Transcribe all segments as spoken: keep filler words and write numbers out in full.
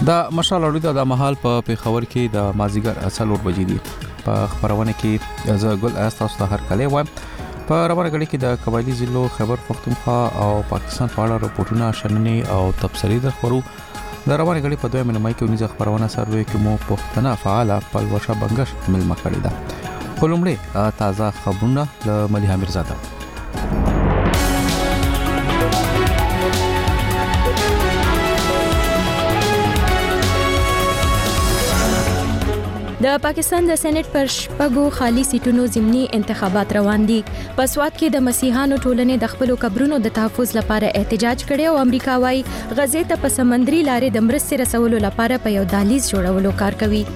د مشال اورید د محل په پیښور کې د مازیګر څلور بجې دي. په خبرونه کې زه ګل استاسو ته هر کله وایم. په روانه غړي کې د قبایلی ضلعو خبر پښتونخوا او پاکستان په اړه راپورټونه شننې او تبصرې د خبرو د روانه غړي په دویمه نیمه کې ونیزه خبرونه سروي کې مو پښتنه فعال په ورشه بنگش ملما کړی ده. خلومړي تازه خبرونه له مليحه میرزاده. د پاکستان د سېنات پر شپږو خالي سیټونو ضمني انتخابات روان دي. په سواد کې د مسیحانو ټولنې د خپل قبرونو د تحفظ لپاره احتجاج کړي او امریکا وايي غزې ته په سمندري لارې د مرستې رسولو لپاره په یو دهلیز جوړولو کار کوي.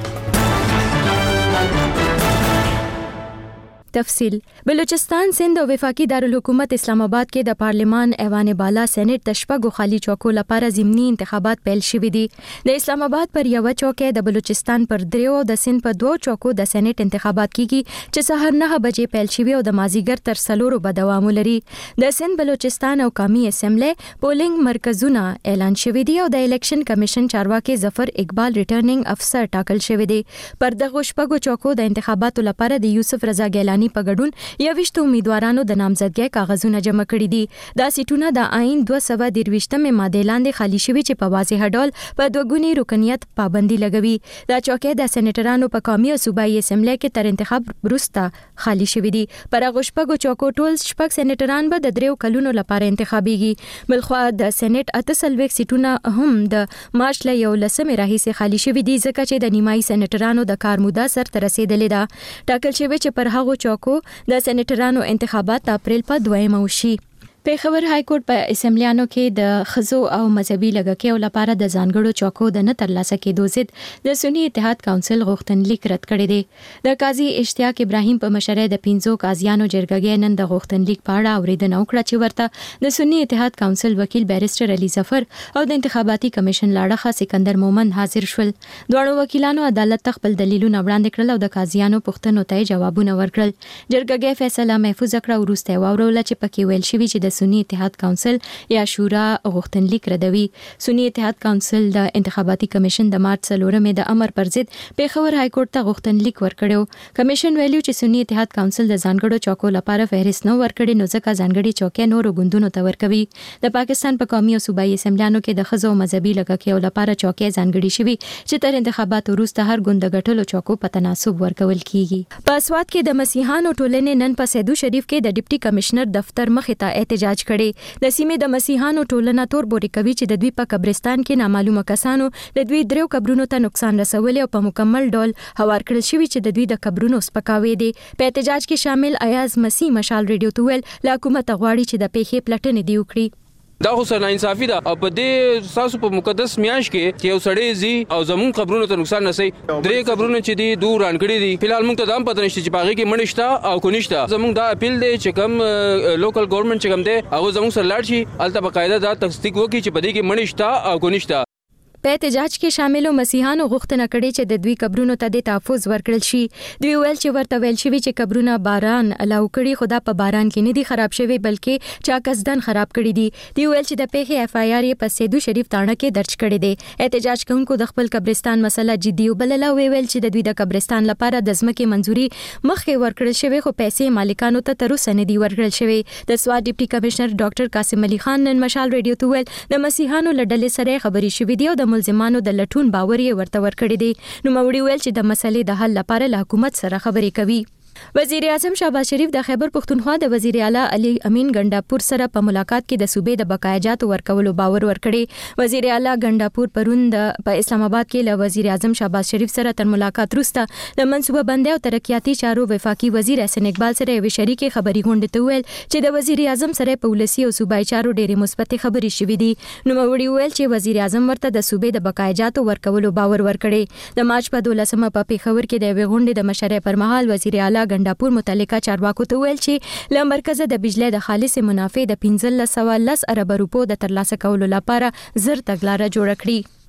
تفصیل بلوچستان سند او وفاقي دارالحکومت اسلام آباد کې د پارلیمان ایوان بالا سېنات د شپږو خالي چوکو لپاره ضمني انتخابات پیل شوي دي. د اسلام آباد پر یو چوکه د بلوچستان پر دریو د سند په دوه چوکو د سېنات انتخابات کیږي چې سهار نه بجې پیل شوي او د مازیګر تر سلورو به دوام لري. د سند بلوچستان او قومي اسمبلی پولینګ مرکزونه اعلان شوي دي او د الیکشن کمیشن چارواکي ظفر اقبال ریټرنینګ افسر ټاکل شوی دی. پر دغه شپږو چوکو د انتخاباتو لپاره د یوسف رضا ګیلانی په ګډون یوویشت امیدوارانو د نامزدګۍ کاغذونه جمع کړي دي. دا سیټونه د آئین دوه سوه درویشتمه ماده لاندې خالی شوي چې په واضح ډول په دوګونی رکنیت پابندي لګوي. دا چوکۍ د سېنیټرانو په قومي او صوبایي اسمبلی کې تر انتخاب وروسته خالی شوي دي. پر هغه شپږو چوکو ټول شپږ سېنیټران به د دریو کلونو لپاره انتخابيږي. بلخوا د سېنات اته څلوېښت سیټونه هم د مارچ له یولسمې راهیسې خالی شوي دي ځکه چې د نیمایي سېنیټرانو د کار موده سرته رسیدلې ده. ټاکل شوی چې پر هغه چوکو د سېنیټرانو انتخابات د اپریل په دویمه وشي. پیښور های کورټ په اسمبلیانو کې د خزو او مذهبي لګکیو لپاره د ځانګړو چوکو د نه ترلاسه کېدو ضد د سنی اتحاد کونسل غوښتنلیک رد کړی دی. د قاضي اشتیاق ابراهیم په مشرۍ د پنځو قاضیانو جرګه نن د غوښتنلیک په اړه اوریدنه وکړه چې ورته د سنی اتحاد کونسل وکیل بیرسټر علي ظفر او د انتخاباتي کمیشن لاړه سکندر مومند حاضر شول. دوه وکیلانو عدالت ته خپل دلیلونه وړاندې کړل او د قاضیانو پوښتنو ته جوابونه ورکړل. جرګه فیصله محفوظ کړه او وروسته واورول چې پکې ویل شوی چې د سنی اتحاد کونسل یا شورا غوښتنلیک ردوي. سنی اتحاد کونسل د انتخاباتي کمیشن د مارچ څلورمې د امر پر ضد پیښور های کورټ ته غوښتنلیک ورکړو. کمیشن ویلو چې سنی اتحاد کونسل د ځانګړو چوکو لپاره فهرست نه ورکړي نو ځکه ځانګړي چوکۍ نورو ګوندونو ته ورکوي. د پاکستان په قومي او صوبایي اسمبلیانو کې د خزو مذهبي لګکیو لپاره چوکۍ ځانګړي شوي چې تر انتخاباتو وروسته هر ګوند د ګټلو چوکو په تناسب ورکول کیږي. په سواد کې د مسیحانو ټولنې نن په سیدو شریف کې د ډیپټي کمشنر دفتر مخې ته احتجاج کړی. د سیمې د مسیحانو ټولنه تور بوري کوي چې د دوی په قبرستان کې نامعلومه کسانو د دوی دریو قبرونو ته نقصان رسولي او په مکمل ډول هوار کړل شوی چې د دوی د قبرونو سپکاوي دي. په احتجاج کې شامل ایاز مسیح مشال ریډیو ته ویل له حکومت غواړي چې د پیښې پلټنې دی وکړي. دا خو سره انصافي ده او په دې ساسو په مقدس میاش کې چې یو سړی زی او زمون قبرونو ته نقصان نسي. درې قبرونه چې دي دور رانکړي دي. فلحال موږ ته دا هم پته نشته چې باغې کې مړشتا او کو نشتا. زمون دا اپیل دی چې کوم لوکل ګورنمنت چې کوم دی هغه زمون سره لاړ شي الته بقاعده دا تصدیق وکړي چې په دې کې مړشتا او کو نشتا. په احتجاج کې شاملو مسیحانو غوښتنه کړې چې د دوی قبرونو ته د تحفظ ورکړل شي. دوی ویل چې ورته ویل شوی چې قبرونه باران الاو کړي خدا په باران کې نه دي خراب شوی بلکې چا قصدن خراب کړي دي. دوی ویل چې د پیښې اف آی آر په سیدو شریف تاڼه کې درج کړي دي. احتجاج کوونکو د خپل قبرستان مسله جدي وبلله او ویل چې د دوی د قبرستان لپاره د ځمکې منځوري مخکې ورکړل شوی خو پیسې مالکانو ته تر اوسه نه دي ورکړل شوی. د سواد ډیپټي کمشنر ډاکټر قاسم علي خان نن مشال ریډیو ته ویل د مسیحانو لړلې سره خبري شوې دي او د ملزمانو د لټون باور یې ورته ورکړی دی. نو موري ویل چې د مسلې د حل لپاره له حکومت سره خبرې کوي. وزیر اعظم شهباز شریف د خیبر پختونخوا د وزیر اعلی علي امین ګنڈاپور سره په ملاقات کې د صوبې د بقایاجات ورکولو باور ورکړي. وزیر اعلی ګنڈاپور پرون د په اسلام آباد کې له وزیر اعظم شهباز شریف سره تر ملاقات وروسته د منصوبه بندۍ او ترقیاتي چارو وفاقي وزیر حسن اقبال سره یو شریکي خبري غونډه ته ویل چې د وزیر اعظم سره په ولسی او صوبایي چارو ډېرې مثبت خبرې شوې دي. نو موري ویل چې وزیر اعظم ورته د صوبې د بقایاجات ورکولو باور ورکړي. د مارچ په دولسمه په پیښور کې د غونډې د مشرۍ پر مهال وزیر اعلی ګنڈاپور متعلق کا چارواکو ته ویل چې له مرکز د بجلی د خالص منافع د پنځلس سوه لس ارب روپو د ترلاسه کولو لپاره زر تګلارې جوړ کړي.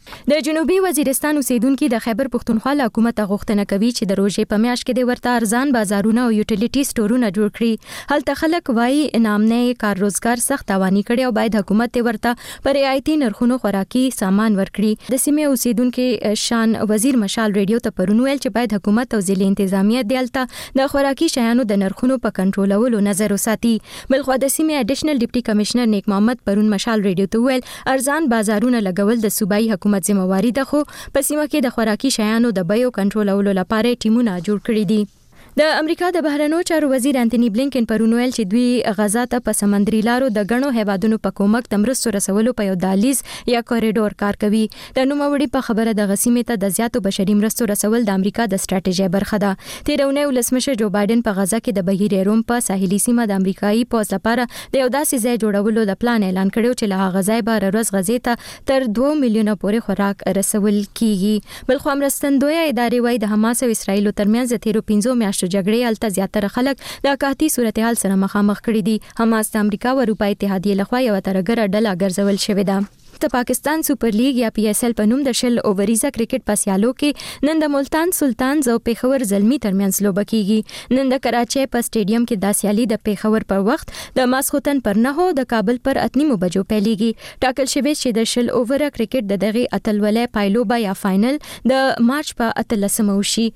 د جنوبي وزیرستان اوسیدونکو د خیبر پښتونخوا له حکومت غوښتنه کوي چې د روزې په میاشت کې د ورته ارزان بازارونه او یوټیلیټي سټورونه جوړ کړي. هلته خلک وایي نامنه کار روزګار سخت توانی کړي او باید حکومت ورته پر رعایتي نرخونو خوراکي سامان ورکړي. د سیمې اوسیدونکو شان وزیر مشال ریډیو ته پرون ویل چې باید حکومت او ضلع انتظامیه دلته د خوراکي شیانو د نرخونو په کنټرولولو نظر وساتي. بلخو د سیمې اډیشنل ډیپټي کمشنر نیک محمد پرون مشال ریډیو ته ویل ارزان بازارونه لګول د صوبایي حکومت ذمہواری ده، خو په سیمه کې د خوراکي شیانو د بیو کنټرولولو لپاره ټیمونه جوړ کړي دي. د امریکا د بهرنیو چارو وزیر انټونی بلینکن پرون ویل چې دوی غزا ته په سمندري لارو د غنو هیوادونو په کومک د مرستو رسولو په یو دهلیز یا کوریډور کار کوي. د نوموړي په خبره د غسیمې ته د زیاتو بشري مرستو رسول د امریکا د ستراتیژي برخه ده. تیرونه ولسمشر جو بایدن په غزا کې د بهیر روم په ساحلي سیمه د امریکایي پوز لپاره د یو داسې ځای جوړولو د پلان اعلان کړو چې له غزا به روز غزې ته تر دوه میلیونه پورې خوراک رسول کیږي. بلخو امرستندوی ادارې وايي د حماس او اسرایل ترمنځ د تیرو پنځو میاشتو جګړې الته زیاتره خلک د قحطي صورتحال سره مخامخ کړي دي. حماس د امریکا او اروپا اتحادیې لخوا یو ترګره ډله ګرځول شوې ده. د پاکستان سپر لیګ یا پی ایس ایل په نوم د شل اووریزه کرکټ په سیالو کې نن د ملتان سلطانز او پیښور زلمی ترمنځ لوبه کیږي. نن د کراچۍ په سټیډیم کې د سیالي د پیښور پر وخت د ماسختن پر نه د کابل پر اتنیمو بجو پیلېږي. ټاکل شوی چې د شل اووره کرکټ د دغه اتلولې پایلوبه یا فائنل د مارچ په اتلسمه وشي.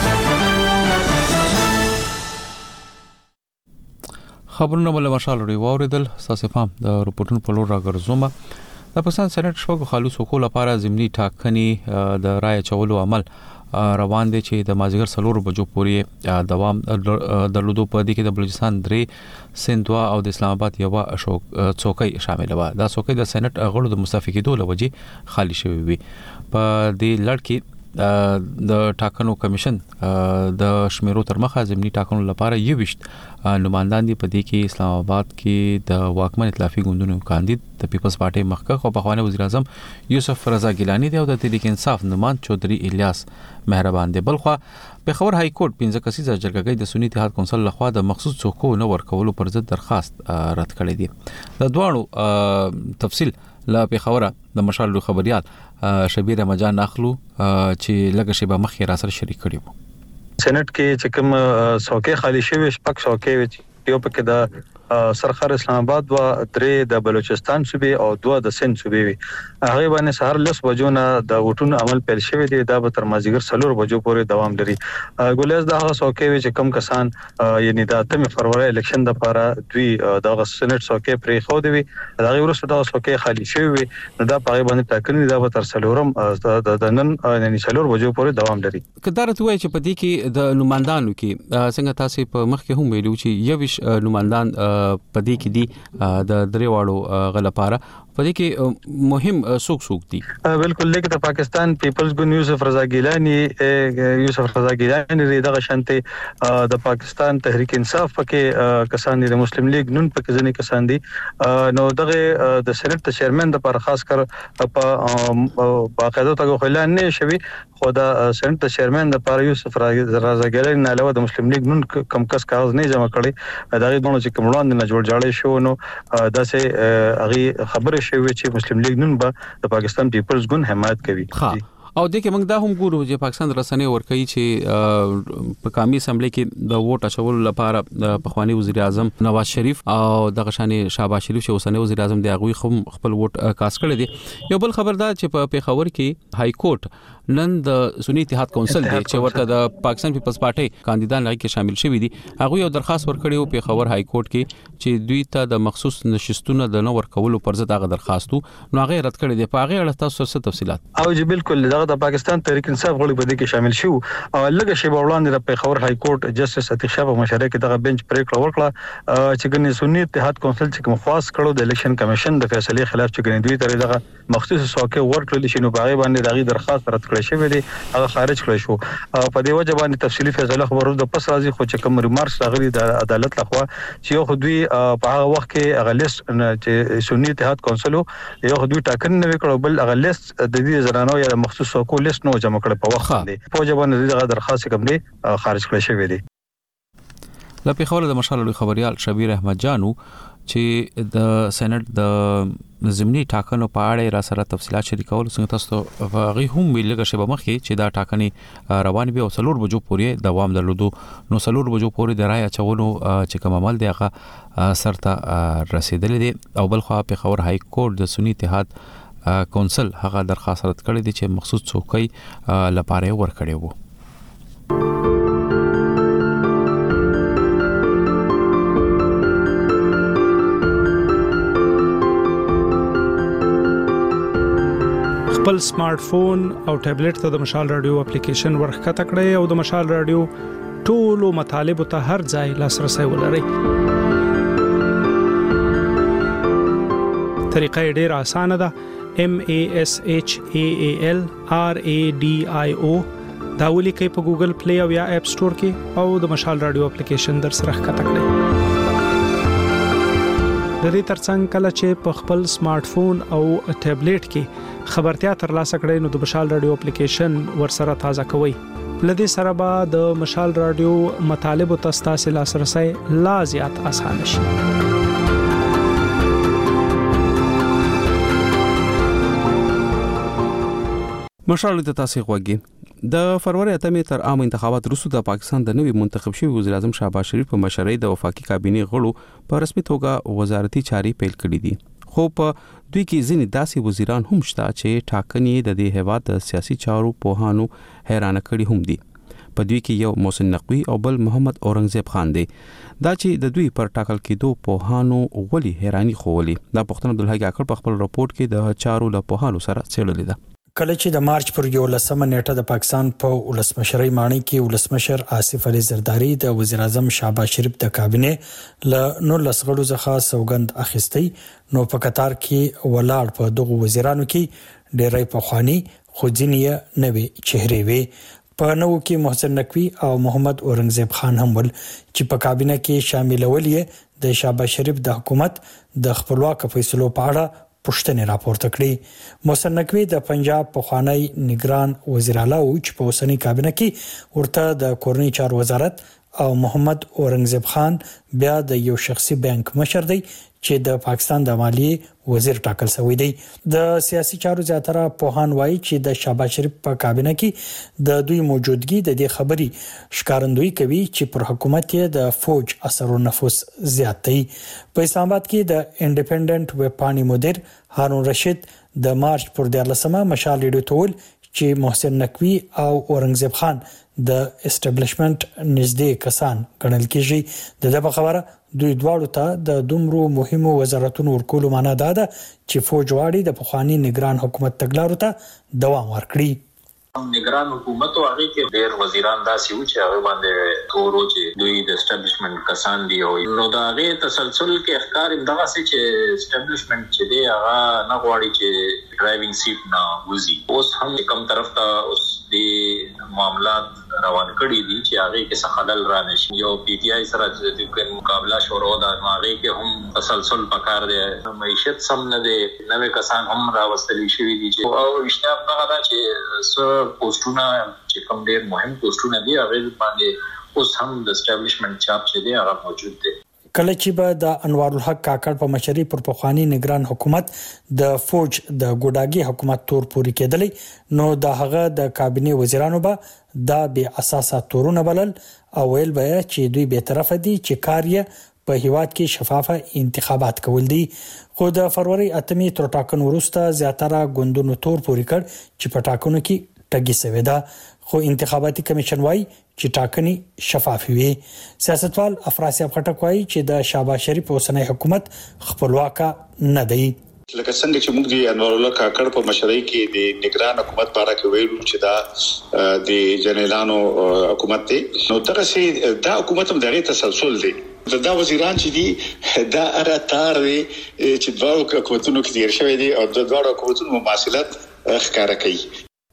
خبرونه بل مشال لري واوریدل ساسه فهم د رپورټونو په لور راګرځوم. د پاکستان سېنات شپږ خالص حقوق لپاره ضمني ټاکنې د رای چولو عمل روان دي چې د مازیګر سلور بجو پورې دوام درلودو په دې کې د بلوچستان درې سندوا او د اسلام آباد یو څوکۍ شامل و. دا څوکۍ د سېنات غړو د مصافحې دوه لوجې خالی شوې وي. په دې لړ کې د ټاکنو کمیشن د شمیرو تر مخه ضمني ټاکنو لپاره یو وشت نمائندان دي. په دې کې اسلام آباد کې د واکمن ائتلافي ګوندونو کاندید د پیپلز پارټي مخکښ او پخوانی وزیر اعظم یوسف رضا ګیلانی دی او د تحریک انصاف نمان چودري الیاس مهربان دی. بلخو پیښور های کورټ پنځه کسیزه جرګه د سنی اتحاد کونسل لخوا د مخصوص څوکو نه ورکولو پر ضد درخواست رد کړی دی. د دوه تفصیل لا پیښور د مشال خبريال شبیر مجان اخلو چې لږ شی به مخې را سره شریک کړي وو. سېنات کې چې کوم څوکۍ خالی شوی شپږ څوکۍ یو پکې د سرخر اسلام آباد و درې د بلوچستان صوبې او دوه د سند صوبې وي. هغه باندې سهار لس بجو نه د وټونو عمل پیل شوی دی. دا به تر مازیګر سلور بجو پورې دوام لري. ګولیز د هغه څوکۍ وي چې کم کسان یعنی د اتمه فروری الیکشن د لپاره دوی د سېنات څوکۍ پرې خو دی. دا ورسره د څوکۍ خالی شوی وي. دا په باندې ټاکنې دا به تر سلورم د نن یعنی سلور بجو پورې دوام لري. کدارت وایي چې په دې کې د نمائندانو کې څنګه تاسو په مخ کې هم ویلو چې یو وش نمائندان په دې کې دي د دریواړو غلپاره په دې کې مهم څوک څوک دي. بالکل لیکن د پاکستان پیپلز ګوند یوسف رضا ګیلانی یوسف رضا ګیلانی دغه شانته د پاکستان تحریک انصاف پکې کسان دي، د مسلم لیگ نون پکې ځنې کسان دي. نو دغه د سېنات چیرمن د پر خاص کر په باقاعده توګه اعلان نه شوی، خو د سېنات چیرمن د پر یوسف رضا ګیلانی نه علاوه د مسلم لیگ نون کم کس کاغذ نه جمع کړي. دغه دونو چې کومړان نه جوړ جاړي شو. نو داسې هغه خبره شوی چې مسلم لیگ نن به د پاکستان پیپلز ګوند حمایت کوي. او د کې موږ دا هم ګورو چې پاکستان رسنۍ ورکوي چې په قومي اسمبلی کې د ووټ اچول لپاره د پخوانی وزیر اعظم نواز شریف او د غشاني شهباز شریف چې اوسنی وزیر اعظم دی هغه خپل ووټ کاست کړی دی. یو بل خبردار چې په پیښور کې های کورټ نن د سنی اتحاد کونسل دی چې ورته د پاکستان پیپلز پارټي کاندیدان لږ کې شامل شوی دي. هغه یو درخواست ورکړی او پیښور های کورټ کې چې دوی ته د مخصوص نشستونه د نو ورکولو پر ضد هغه درخواستو نو هغه رد کړی دی. په هغه اړه تاسو څه تفصيلات؟ او جی بالکل د پاکستان تحریک انصاف غړي په دې کې شامل شو او لږ شی وړاندې د پیښور های کورټ جسټس عتیق شاه په مشرۍ کې دغه بنچ پریکړه وکړه چې ګنې سنی اتحاد کونسل چې کوم خاص کړو د الیکشن کمیشن د فیصلې خلاف چې ګنې دوی تر دغه مخصوص څوکۍ ورکړل شي نو په هغه باندې دغه درخواست رد کړی شوی دی، هغه خارج کړی شو. په دې وجه باندې تفصیلی فیصله خبرو د پس راځي، خو چې کوم ریمارکس راغلي د عدالت لخوا چې یو دوی په هغه وخت کې هغه لیست چې سنی اتحاد کونسل یو دوی ټاکنه نه وکړو بل هغه لیست د دې زنانو یا مخصوص څوکۍ لیست نو جمع کړ په وخت دی. په وجه باندې دغه درخواست کوم دی خارج کړی شوی دی. لا پیښور د مشال خبريال شبیر احمد جانو چې د سېنات د ضمني ټاکنو په اړه را سره تفصيلات شریکول څنګه تاسو هغه هم ویلګه شبه مخکې چې دا ټاکنې روان به او څلور بجو پورې دوام درلودو نو څلور بجو پورې د رای اچولو چې کوم عمل دی هغه سرته رسیدل دي او بل خو په خبر های کورټ د سنی اتحاد کونسل هغه درخواست رد کړی دی چې مخصوص څوکۍ لپاره ورکړی وو. خپل سمارټ فون او ټابلیټ ته د مشال رادیو اپلیکیشن ورخکته کړئ او د مشال رادیو ټولو مطالبه ته هر ځای لاسرسي ولرئ. طریقه ډیره اسانه ده. M A S H A A L R A D I O دا ولیکئ په ګوګل پلی او یا اپ سٹور کې او د مشال رادیو اپلیکیشن در سره ښکته کړئ. د دې ترڅنګ کله چې په خپل سمارټ فون او ټابلیټ کې خبرتیا ترلاسه کړئ نو د مشال رادیو اپلیکیشن ورسره تازه کوئ. لدې سره به د مشال رادیو مطالب او تاسو لاسرسي لا زیات اسانه شي. مشال د تاسو غوږی د فروری اتمې تر عام انتخابات وروسته د پاکستان د نوي منتخب شوی وزیر اعظم شهباز شریف په مشرۍ د وفاقي کابینې غړو په رسمي توګه وزارتي چاري پیل کړې دي. خو په دوی کې ځینې داسې وزیران هم شته چې ټاکنې د دې هیواد د سیاسي چارو په هانو حیران کړي هم دي. په دوی کې یو محسن نقوی او بل محمد اورنګزیب خان دی. دا چې د دوی پر ټاکل کېدو په هانو ولی حیرانی خوولي. دا پښتون عبدالحق اکړ په خپل راپورټ کې د چارو له په هانو سره څېړلې ده. کله چې د مارچ پر یولسمه نیټه د پاکستان په ولسمشرۍ ماڼۍ کې ولسمشر آصف علي زرداری د وزیر اعظم شهباز شریف د کابینې له نور لسغړو څخه سوګند اخیستی نو په قطار کې ولاړ په دغه وزیرانو کې ډېرې پخوانی خو ځینې نوې چهرې وي. په نو کې محسن نقوی او محمد اورنګزیب خان هم ول چې په کابینه کې شاملول یې د شهباز شریف د حکومت د خپلواک فیصلو په اړه پښتنې راپورته کړې. محسن نقوی د پنجاب پخوانی نگران وزیر اعلی او چې په اوسنۍ کابینه کې ورته د کورنۍ چارو وزارت او محمد اورنګزیب خان بیا د یو شخصي بانک مشر دی چې د پاکستان د مالیې وزیر ټاکل شوی دی. د سیاسي چارو زیاتره پوهان وایي چې د شهباز شریف په کابینه کې د دوی موجودګي د دې خبري ښکارندوی کوي چې پر حکومت یې د فوج اثر او نفوذ زیات دی. په اسلام آباد کې د انډیپندنت ویب پاڼې مدیر هارون رشید د مارچ پر دیارلسمه مشال ریډیو ټول چې محسن نقوی او اورنګزیب خان د اسټابلیشمنت نږدې کسان ګڼل کېږي. د دغه خبره دوی دواړو ته د دومره مهمو وزارتونو ورکول معنا ده چې فوج واړي د پخوانی نگران حکومت تګلارو ته دوام ورکړي. نگران حکومت او هغه کې ډېر وزیران داسې و چې هغه باندې تورو چې دوی د اسټابلیشمنت کسان دي او نو دا هغه تسلسل کې ښکار دغه څه چې اسټابلیشمنت چې دی هغه نه غواړي چې ډرایوینګ سیټ نه وزي. اوس هم کوم طرف ته اوس د معاملات روان کړي دي چې هغه کې څه خلل را نشي. یو پی ټی آی سره د مقابله شروع ده نو هغه کې هم تسلسل پکار دی. معیشت سم نه دی. نوې کسان هم راوستل شوي دي چې او اشتیا هغه دا چې پوسټونه چې کوم ډېر مهم پوسټونه دي هغه باندې اوس هم د اسټابلیشمنت چاپ چې دی هغه موجود دی. کله چې به د انوار الحق کاکړ په مشرۍ پر پخوانی نگران حکومت د فوج د ګوډاګي حکومت تور پوری کېدلې نو د هغه د کابینه وزیرانو به دا به اساسا تورونه بلل او ویل به چې دوی به طرف دي چې کار یې په هیواد کې شفافه انتخابات کول دي. خو د فروری اتمې تر ټاکنو وروسته زیاتره ګوندونو تور پوری کړ چې په ټاکنو کې ټګي سوي ده. خو انتخاباتي کمیشن وايي چې ټاکنې شفاف وي. سیاستوال افراسیاب خټک وايي چې د شهباز شریف اوسنۍ حکومت خپلواک نه دی. لکه څنګه چې موږ د انوار الله کاکړ په مشرۍ کې د نگران حکومت په اړه کې ویلو چې دا د جنرالانو حکومت دی نو دغه سي دا حکومت هم دغه تسلسل دی. دا وزیران چې دي دا هغه تار دی چې دواړو حکومتونو کې تیر شوی دی او د دواړو حکومتونو مماثلت ښکاره کوي.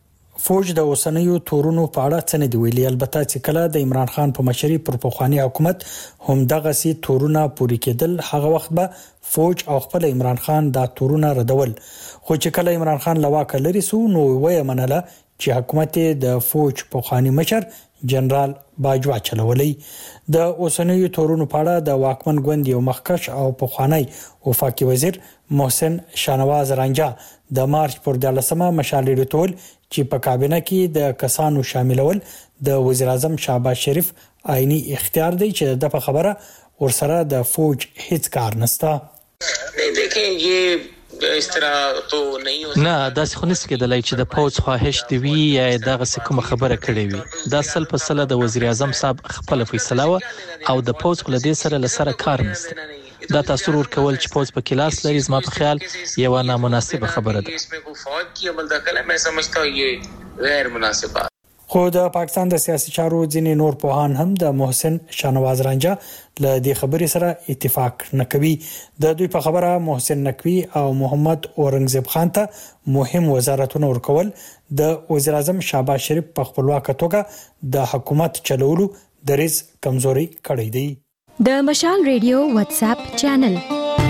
فوج د اوسنیو تورونو په اړه څه نه دی ویلي. البته چې کله د عمران خان په مشرۍ پر پخوانی حکومت هم دغه سي تورونه پوری کېدل هغه وخت به فوج او خپل عمران خان دا تورونه ردول. خو چې کله عمران خان لواکه لري سو نو وایي منله چې حکومت د فوج پوخانی مشر جنرال باجوا چلولې د اوسنیو تورونو پاړه د واکمن ګوند یو مخکش او پوخانی وفاقي وزیر محسن شانواز رانجا د مارچ پر دلسمه مشال ډیټول چې په کابینه کې د کسانو شاملول د وزیر اعظم شهباز شریف آئینی اختیار دی چې د په خبره ورسره د فوج هیڅ کار نشته. नहीं देखें ये इस तरह तो नहीं हो نه دا څه خنس کېدلای چې د فوج خواهش دی وی یا دغه کوم خبره کړې وي دا سل په سل د وزیر اعظم صاحب خپل فیصله و او د فوج خل دې سره لسره کار نشته دا تاثیر ورکول چې فوج په کلاس لري زما په خیال یو نامناسبه خبره ده. इसमें कोई फौज की अमल दखल है मैं समझता हूं ये गैर मुनासिब बात. خو د پاکستان د سیاسي چارو ځینې نور پوهان هم د محسن شانواز رانجا له دې خبرې سره اتفاق نه کوي. د دوی په خبره محسن نقوی او محمد اورنګزیب خان ته مهم وزارتونه ورکول د وزیر اعظم شهباز شریف په خپلواک توګه د حکومت چلولو دریز کمزوري کړی دی. د مشال ریډیو واتس اپ چینل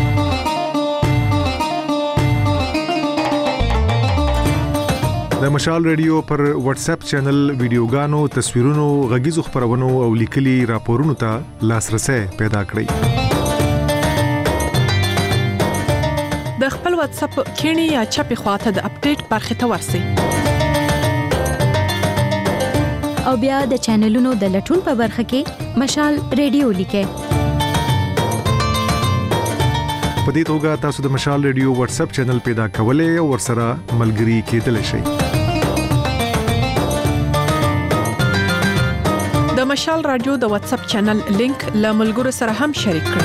د مشال ریډیو پر واتس اپ چینل ویډیوګانو، تصویرونو، غږیزو خبرونو او لیکلي راپورونو ته لاسرسي پیدا کړئ. د خپل واتس اپ کینی یا چپی خواته د اپډیټ برخه ته ورسئ. او بیا د چینلونو د لټون په برخه کې مشال ریډیو لیکئ. په دې توګه تاسو د مشال ریډیو واتس اپ چینل پیدا کولای او ورسره ملګري کېدلی شئ. د مشال رادیو د واتس اپ چینل لینک له ملګرو سره هم شریک کړئ.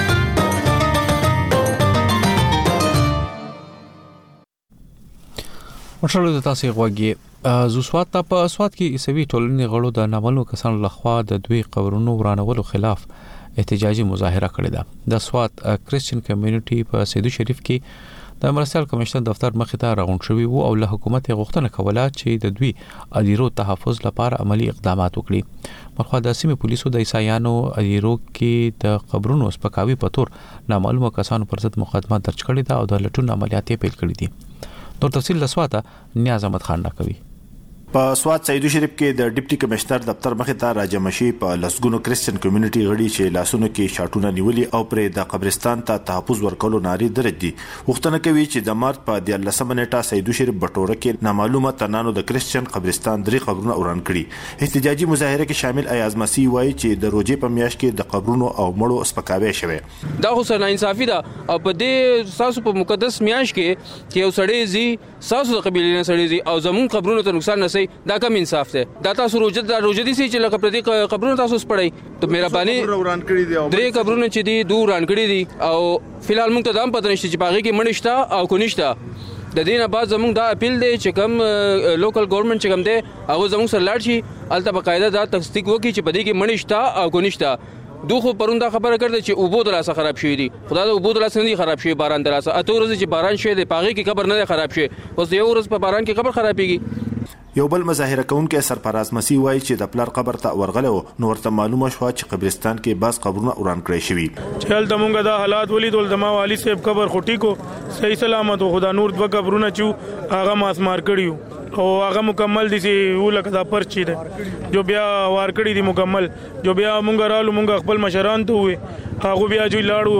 مشال د تاسو غوږی زو سواد ته په سواد کې ایسوي ټولنې غړو د ناملو کسانو لخوا د دوی قبرونو ورانولو خلاف احتجاجي مظاهره کړې ده. د سواد کریسچن کمیونټي په سیدو شریف کې د مرستیال کمشنر دفتر مخې ته راغونډ شوی وو او له حکومت غوښتنه کوله چې د دوی ادیرو تحفظ لپاره عملی اقدامات وکړي. مرخوا د سیمې پولیسو د عیسایانو ادیرو کې د قبرونو سپکاوي په تور نامعلومه کسانو پر ضد مقدمه درج کړې ده او د لټون عملیات پیل کړي دي. نور تفصیل له سواته نیاز احمد خان راکوي. په سواد سیدو شریف کې د ډیپټي کمشنر دفتر مخې ته راجمشي په لسګونو کریسچن کمیونټي غړي چې لاسونو کې شاټونه نیولي او پر د قبرستان ته تحفظ ورکولو ناري درج دي وختونه کوي چې د مارچ په دیارلسمه نیټه سیدو شریف بټوره کې نامعلومه تنانو د کریسچن قبرستان درې قبرونه وران کړي. احتجاجي مظاهره کې شامل ایاز مسیح وایي چې د روزې په میاشت کې د قبرونو او مړو سپکاوی شوی. دا خو سره انصافي ده او په دې تاسو په مقدس میاشت کې چې یو سړی زی تاسو د قبیلې نه سړی زی او زمون قبرونو ته نقصان نه سي دا کم انصاف ده. دا تاسو روزه دا روزه دي چې لکه پر دې قبرونو تاسو سپړی ته مهرباني درې قبرونه چې دي دور ران کړی دي او فلحال موږ ته دام پته نشته چې باغې کې مړشتا او کو نشتا. د دې نه بعد زموږ دا اپیل دی چې کم لوکل ګورنمنت چې کم دی هغه زموږ سره لاړ شي الته بقاعده دا تصدیق وکړي چې په دې کې مړشتا او کو نشتا. دوه پروندا خبره کړل چې اوبو دراسه خراب شوی دي. خدای د اوبو دراسه نه خراب شوی باران دراسه اته ورځې چې باران شوی دی پاغي کې قبر نه خراب شوی اوس یو ورځ په باران کې قبر خرابېږي. یو بل مظاهره کوونکې سرفراز مسیح وایي چې د پلار قبر ته ورغله نو ورته معلومه شو چې قبرستان کې بعض قبرونه وران کړی شوی. چل دمونګه دا حالات ولیدول د ما والی صاحب قبر خټی کو صحیح سلامت خدا نور دوه قبرونه چو هغه ماس مار کړیو او هغه مکمل دي چې ولکه دا پرچی ده جو بیا وار کړی دي مکمل جو بیا مونږ رالو مونږ خپل مشران ته وې هغه بیا جو لاړو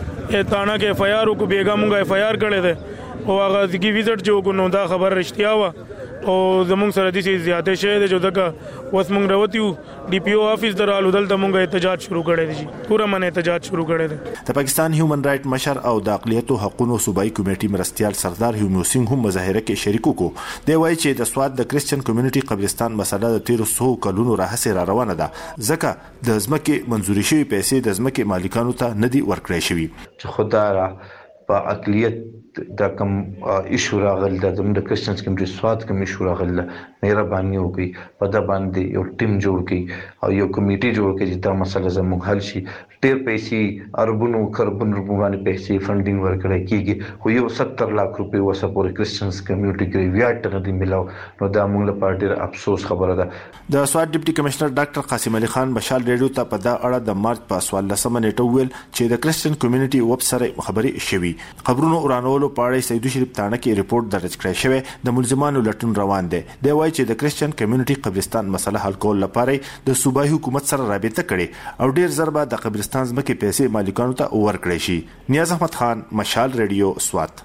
تانا کې اف آی آر کو بیګا مونږ اف آی آر کړی ده او هغه ځګي وزټ جو کو نو دا خبر رښتیا و او زمونږ سره دي چې زیاته شه ده جو دغه وس مونږ راوتیو ډي پی او افیس درالو دلته مونږ احتجاج شروع کړی دی پورا من احتجاج شروع کړی دی. د پاکستان هیومن رائټ مشر او د اقلیتو حقوقو صوبایي کمیټې مرستيال سردار هیومو سینګ هم مظاهره کې شریکو کو دی وایي چې د سواد د کریسچن کمیونټي قبرستان مسله د تیر څو کلونو راهسه را روانه ده ځکه د ځمکې منزوري شوی پیسې د ځمکې مالکانو ته ندي ورکړې شوی چې خدای په اقلیت دا کوم ایشو راغل د کریسچنز کمیونټي سواد کوم ایشو راغل مهرباني وکړي په دا باندې یو ټیم جوړ کړي او یو کمیټي جوړ کړي چې دا مسله زموږ حل شي. ډېر پیسې اربونو کربن روبانه پیسې فندینګ ورکړي کیږي خو یو ستر لک روپے وسه پورې کریسچنز کمیونټي کې ویاټ نه دی ملاو نو دا موږ لپاره ډېر افسوس خبره ده. د سواد ډیپټي کمشنر ډاکټر قاسم علي خان بشال ریډیو ته په دا اړه د مارچ په څوارلسمه نیټه ویل چې د کریسچن کمیونټي وب سره خبري شوي قبرونو ورانولو په اړه سیدو شریف تانه کې ریپورت درج کړی شوی د ملزمانو لټون روان دی. دی وايي وایي چې د کریسچن کمیونټي قبرستان مسله حل کول لپاره د صوبایي حکومت سره رابطه کړي او ډیر ضربه د قبرستان ځمکې پیسې مالکانو ته ورکړي شي. نیاز احمد خان، مشال ریډیو، سوات.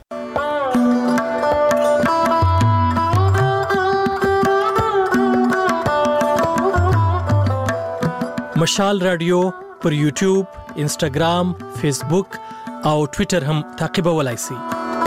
مشال رادیو پر یوټیوب، انسټاګرام، فیسبوک او ټوئیټر هم تعقیبولای شئ.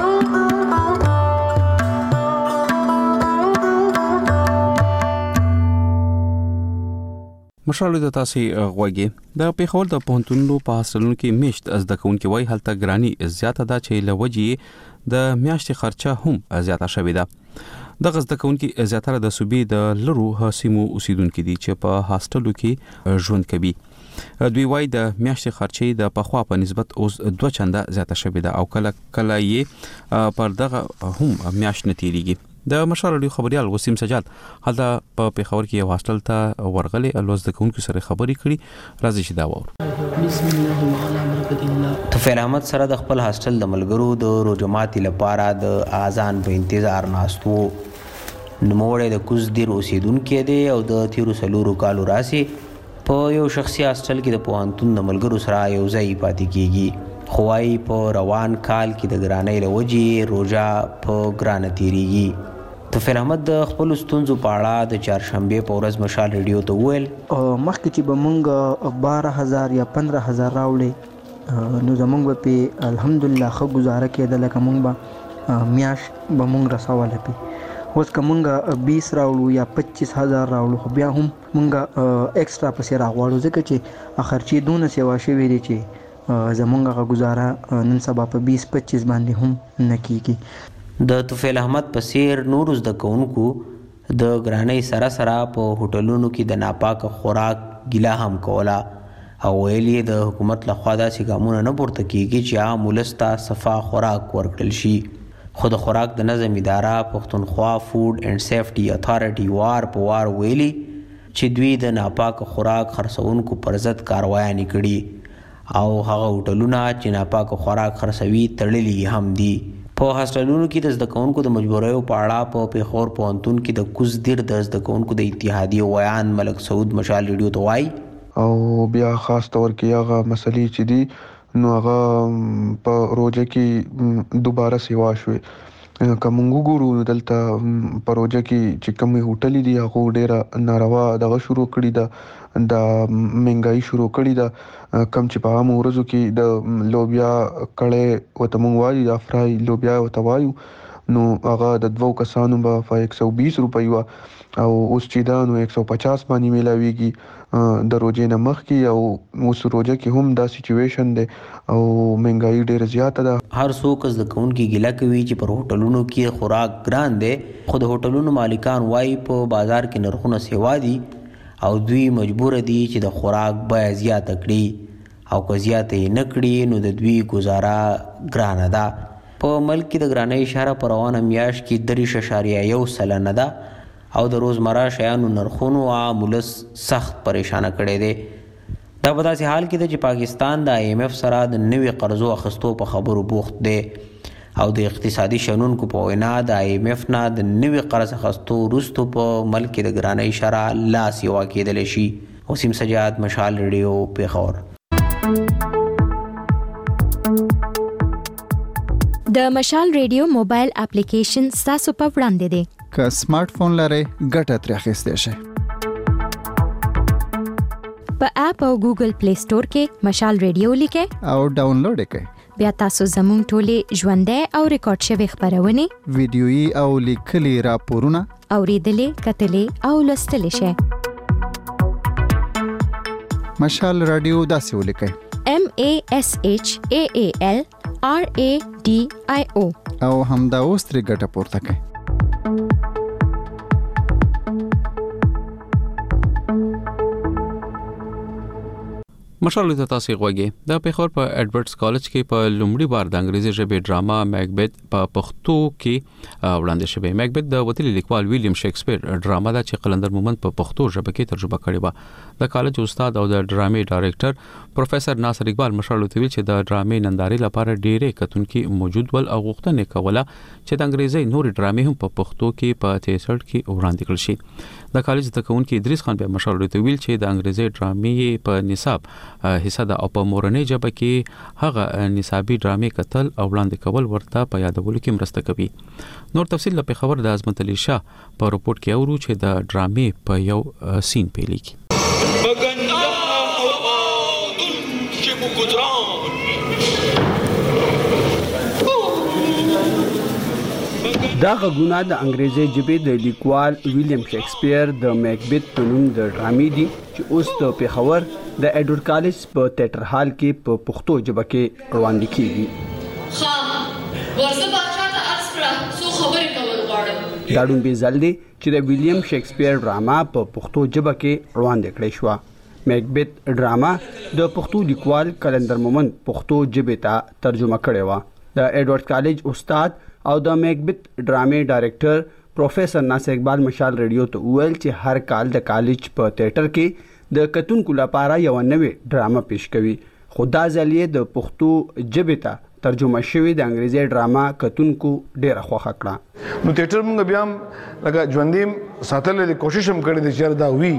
مشرالو د تاسو غوږی د پیښور د پونتونلو په حاصلونو کې میشت از د کون کې وای هلته ګرانی زیاته ده چې لوجي د میاشتې خرچه هم زیاته شوې ده. د غزد کون کې زیاتره د صوبې د لرو حسیمو اوسیدونکو دي چې په هاستلو کې ژوند کوي. دوی وای د میاشتې خرچې د پخوا په نسبت اوس دوه چنده زیاته شوې ده او کله کله یې پر دغه هم میاشت نتیریږي. د مشرالو خبريال وسیم سجاد هلته په پیښور کې یو هاستل ته ورغلي الوز د کون کې سره خبري کړي. راځي چې دا وور بسم الله وعلى برکت الله. طفیل احمد سره د خپل هاستل د ملګرو د روجماتي لپاره د اذان په انتظار ناستو. نوموړی د کوز دیر اوسیدونکی دی او د تیرو سلورو کالو راسي په یو شخصي هاستل کې د پوهنتون د ملګرو سره یو ځای پاتې کیږي. خو وايي په روان کال کې د ګرانۍ له وجې روژه په ګرانه تیریږي. طفیل احمد د خپل ستونزو په اړه د چهارشنبې په ورځ مشال ریډیو ته وویل مخکې چې به مونږ بارہ هزار یا پندرہ هزار راوړې نو زمونږ به پې الحمدلله ښه ګزاره کېده لکه مونږ به میاشت به مونږ رسوله پې. اوس که مونږ بیس راوړو یا پچیس هزار راوړو خو بیا هم مونږ ایکسټرا پسې راغواړو ځکه چې خرچې دونه سیوا شوې دي چې زمونږ هغه ګزاره نن سبا په بیس پچیس باندې هم نه کیږي. د طفیل احمد په څیر نورو زده کوونکو د ګرانۍ سره سره په هوټلونو کې د ناپاکه خوراک ګیله هم کوله او ویل یې د حکومت لخوا داسې ګامونه نه پورته کیږي چې عام ولس ته صفا خوراک ورکړل شي. خو د خوراک د نظم اداره پښتونخوا فود اینڈ سیفټي اتھارټي وار په وار ویلي چې دوی د ناپاکه خوراک خرڅونکو پر ضد کاروایانې کړي او هغه هوټلونه چې ناپاکه خوراک خرڅوي تړلي هم دي. په هاستلونو کې د زده کوونکو د مجبوریو په اړه په پیښور پوهنتون کې د کوز دیر د زده کوونکو د اتحادیې ویان ملک سعود مشال ریډیو ته وایي او بیا خاص طور کې هغه مسلې چې دي نو هغه په روزه کې دوباره سیوا شوې کومو ګورو دلته په روزه کې چې کومې هوټلې دي هغه ډېره ناروا دغه شروع کړي ده د منګای شروع کړي ده کم چې په عام ورځو کې د لوبیا کړه وته مونږ وایي د فرای لوبیا وته وایو نو هغه د دوو کسانو په یک سو بیس روپۍ و او اوس چې دا نو یک سو پچاس باندې ملاويږي د روزې نه مخکې او اوس روزه کې هم دا سچويشن دی او منګای ډېر زیاته ده. هر څوک از د کونکي ګیله کوي چې پر هوټلونو کې خوراک ګران دی خو د هوټلونو مالکان وایي په بازار کې نرخونه سیوا دي او دوی مجبور دي چې د خوراک بیه زیاته کړي او که زیاته یې نه کړي نو د دوی ګزاره ګرانه ده. په ملک کې د ګرانۍ اشاره په روانه میاشت کې دریش اشاریه یو سلنه ده او د روزمره شیانو نرخونو عام ولس سخت پریشانه کړی دی. دا په داسې حال کې ده چې پاکستان د آی ایم ایف سره د نوي قرضو اخیستو په خبرو بوخت دی او د اقتصادي شنونکو په وینا د آی ایم ایف نه د نوي قرض اخیستو وروسته په ملک کې د ګرانۍ اشاره لا سیوا کېدلی شي. وسیم سجاد، مشال ریډیو، پیښور. د مشال ریډیو موبایل اپلیکیشن ستاسو په وړاندې دی. که سمارټ فون لرئ ګټه ترې اخیستی شئ. په اپ او ګوګل پلی سٹور کې مشال ریډیو لیکئ او ډاونلوډ یې کړئ. بیا تاسو زموږ ټولې ژوندۍ او ریکارډ شوي خبرونه ویډیويي او لیکلي راپورونه اوریدلې، کتلې او لوستلی شئ. مشال رادیو داسې ولیکئ: M A S H A A L R A D I O او همدا اوس ترې ګټه پورته کړئ. مشال ته تاسو غوږی د پیښور په ایډورډز کالج کې په لومړي بار د انګریزي ژبې ډراما میکبت په پښتو کې وړاندې شوی. میکبت د وتلي لیکوال ویلیام شکسپیر ډراما ده چې قلندر مومند په پښتو ژبه کې ترجمه کړې و. د کالج استاد او د ډرامې ډایریکټر پروفیسور ناصر اقبال مشال ته ویل چې د ډرامې نندارې لپاره ډېرې کتونکي موجود ول او غوښتنه کوله چې د انګریزي نوري ډرامې هم په پښتو کې په تیاتر کې وړاندې کړل شي. د کالج د کونکي ادریس خان بیا مشال ته ویل چې د انګریزي ډرامې په نصاب حصہ د او په مورنۍ ژبه کې هغه نصابي ډرامې کتل او وړاندې کول ورته په یادولو کې مرسته کوي. نور تفصیل په خبر د عظمت علي شاه په رپورت کې اورو چې د ډرامې په یو سین پیلېږي. دا غږونه د انګریزي ژبې د لیکوال ویلیام شکسپیر د میکبت په نوم د ډرامې دي چې اوس د پیښور د ایډورډ کالج په تیاتر هال کې په پښتو ژبه کې وړاندې کیږي. خا ورزه بادشاہ ته عرض کړه څو خبرې کول غواړم. دا ډون به زل دي چې د ویلیام شکسپیر ډراما په پښتو ژبه کې وړاندې کړې شو. میکبت ډراما د پښتو لیکوال قلندر مومند پښتو ژبه ته ترجمه کړې و. د ایډورډ کالج استاد او د میکبت ډرامې ډایریکټر پروفیسور ناصر اقبال مشال ریډیو ته ویل چې هر کال د کالج په تیاتر کې د کتونکو لپاره یو نوې ډراما پیش کوي. خو دا ځل یې د پښتو ژبې ته ترجمه شوی د انګریزي ډراما کتونکو ډیره خوښه کړه. نو تیاتر موږ بیا لکه ژوندې ساتل د کوشش هم کړې د چیر دا وی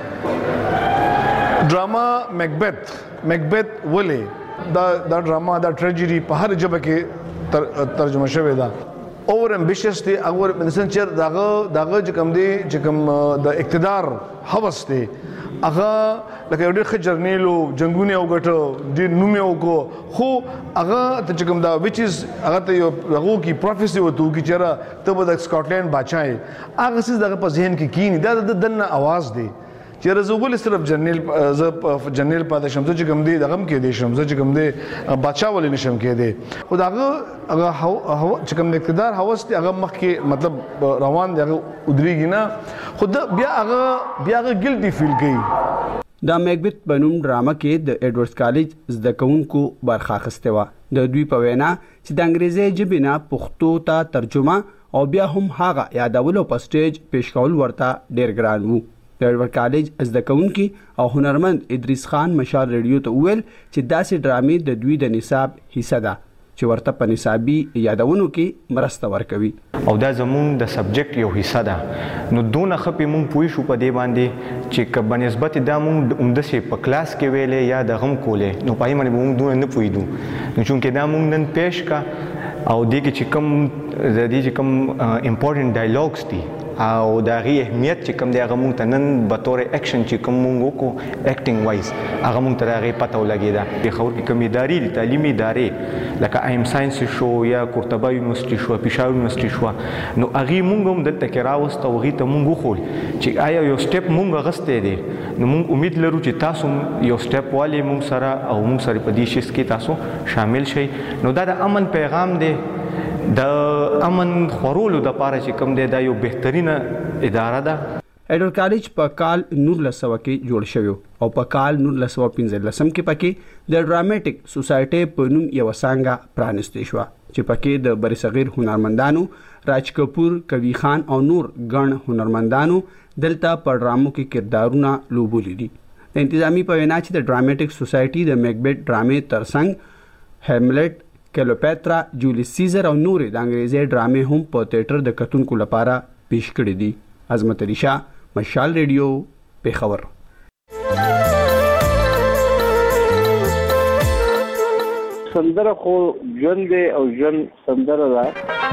ډراما میکبت میکبت ولې دا دا ډراما دا ټریجډي په هر ژبه کې تر ترجمه شوی دا اور امبیشس دی اور انسان چې داغه داغه چې کوم دی چې کوم د اقتدار هوس دی هغه لکه ډېر خجرنیلو جنگونه وګټو ډېر نوم یې وکړو خو هغه ته چې کوم دا وچ از هغه ته یو هغه کی پروفیسي وته کی چېرې ته به د سکاټلند بادشاہ هغه څه دغه په ذهن کې کینی دا د دنه आवाज دی چې رزوګل صرف جنرال ز جنرال پاتې شم چې کوم دی دغه کې دی شم چې کوم دی بادشاہ ولې نشم کې دی خو داغه هغه چې کوم اقتدار هوس دی هغه مخ کې مطلب روان دی هغه ودرېږي نه خو بیا هغه بیا هغه ګلټي فیل کوي. د میکبت بنوم ډراما کې د ایډورډز کالج زده کوونکو برخه اخیسته و. د دوی په وینا چې د انګریزي ژبې نه پښتو ته ترجمه او بیا هم هغه یادولو په سټیج پیش کول ورته ډیر ګران وو. د ایډورډ کالج زده کوونکي او هنرمند ادریس خان مشال ریډیو ته ویل چې داسې ډرامې د دوی د نصاب حصہ ده چې ورته په نصابي یادونو کې مرسته ورکوي. او دا زموږ د سبجیکټ یو حصہ ده نو دونه خپې مونږ پوه شو په دې باندې چې که بنسبت دا مونږ عمدسې په کلاس کې ویلې یا د غم کولې نو پای باندې مونږ دونه نه پوهیدو نو چونکې دا مونږ نن پیش کا او دې کې چې کوم د دې چې کوم امپورټنت ډایلاګز دي او دا غي اهمیت چې کوم دی هغه مونږ ته نن به تور اکشن چې کوم مونږ وکړو اکټینګ وایز هغه مونږ ته هغه پته ولګیدا. د خبر کې کوم اداري تعلیمي ادارې لکه ایم ساينس شو یا قرطبه یونیورسيټي شو پېښور یونیورسيټي شو نو هغه مونږ هم دلته کې راوست او هغه ته مونږ خول چې آیا یو سټپ مونږ غسته دي نو مونږ امید لرو چې تاسو یو سټپ والی مونږ سره او مونږ سره په دې شیس کې تاسو شامل شئ. نو دا د امن پیغام دی د امن خورولو د پاره چې کوم دی دا یو بهترینه اداره ده. ایډورډ کالج په کال نولس سوه کې جوړ شوی او په کال نولس سوه پنځلسم کې پکې د ډراماټیک سوسایټي په نوم یو څنګه پرانستې شو چې پکې د برصغیر هنرمندانو راج کپور کوي خان او نور ګڼ هنرمندانو دلته په ډرامو کې کردارونه لوبولي دي. د انتظامی په وینا چې د ډراماټیک سوسایټي د میکبت ډرامې ترڅنګ هیملټ کلوپاترا جولیس سیزر او نورې د انګریزي ډرامې هم په تیاتر د کتونکو لپاره پیش کړې دي. عظمت علي شاه مشال ریډیو پیښور. سندره خو ژوند دی او ژوند سندره ده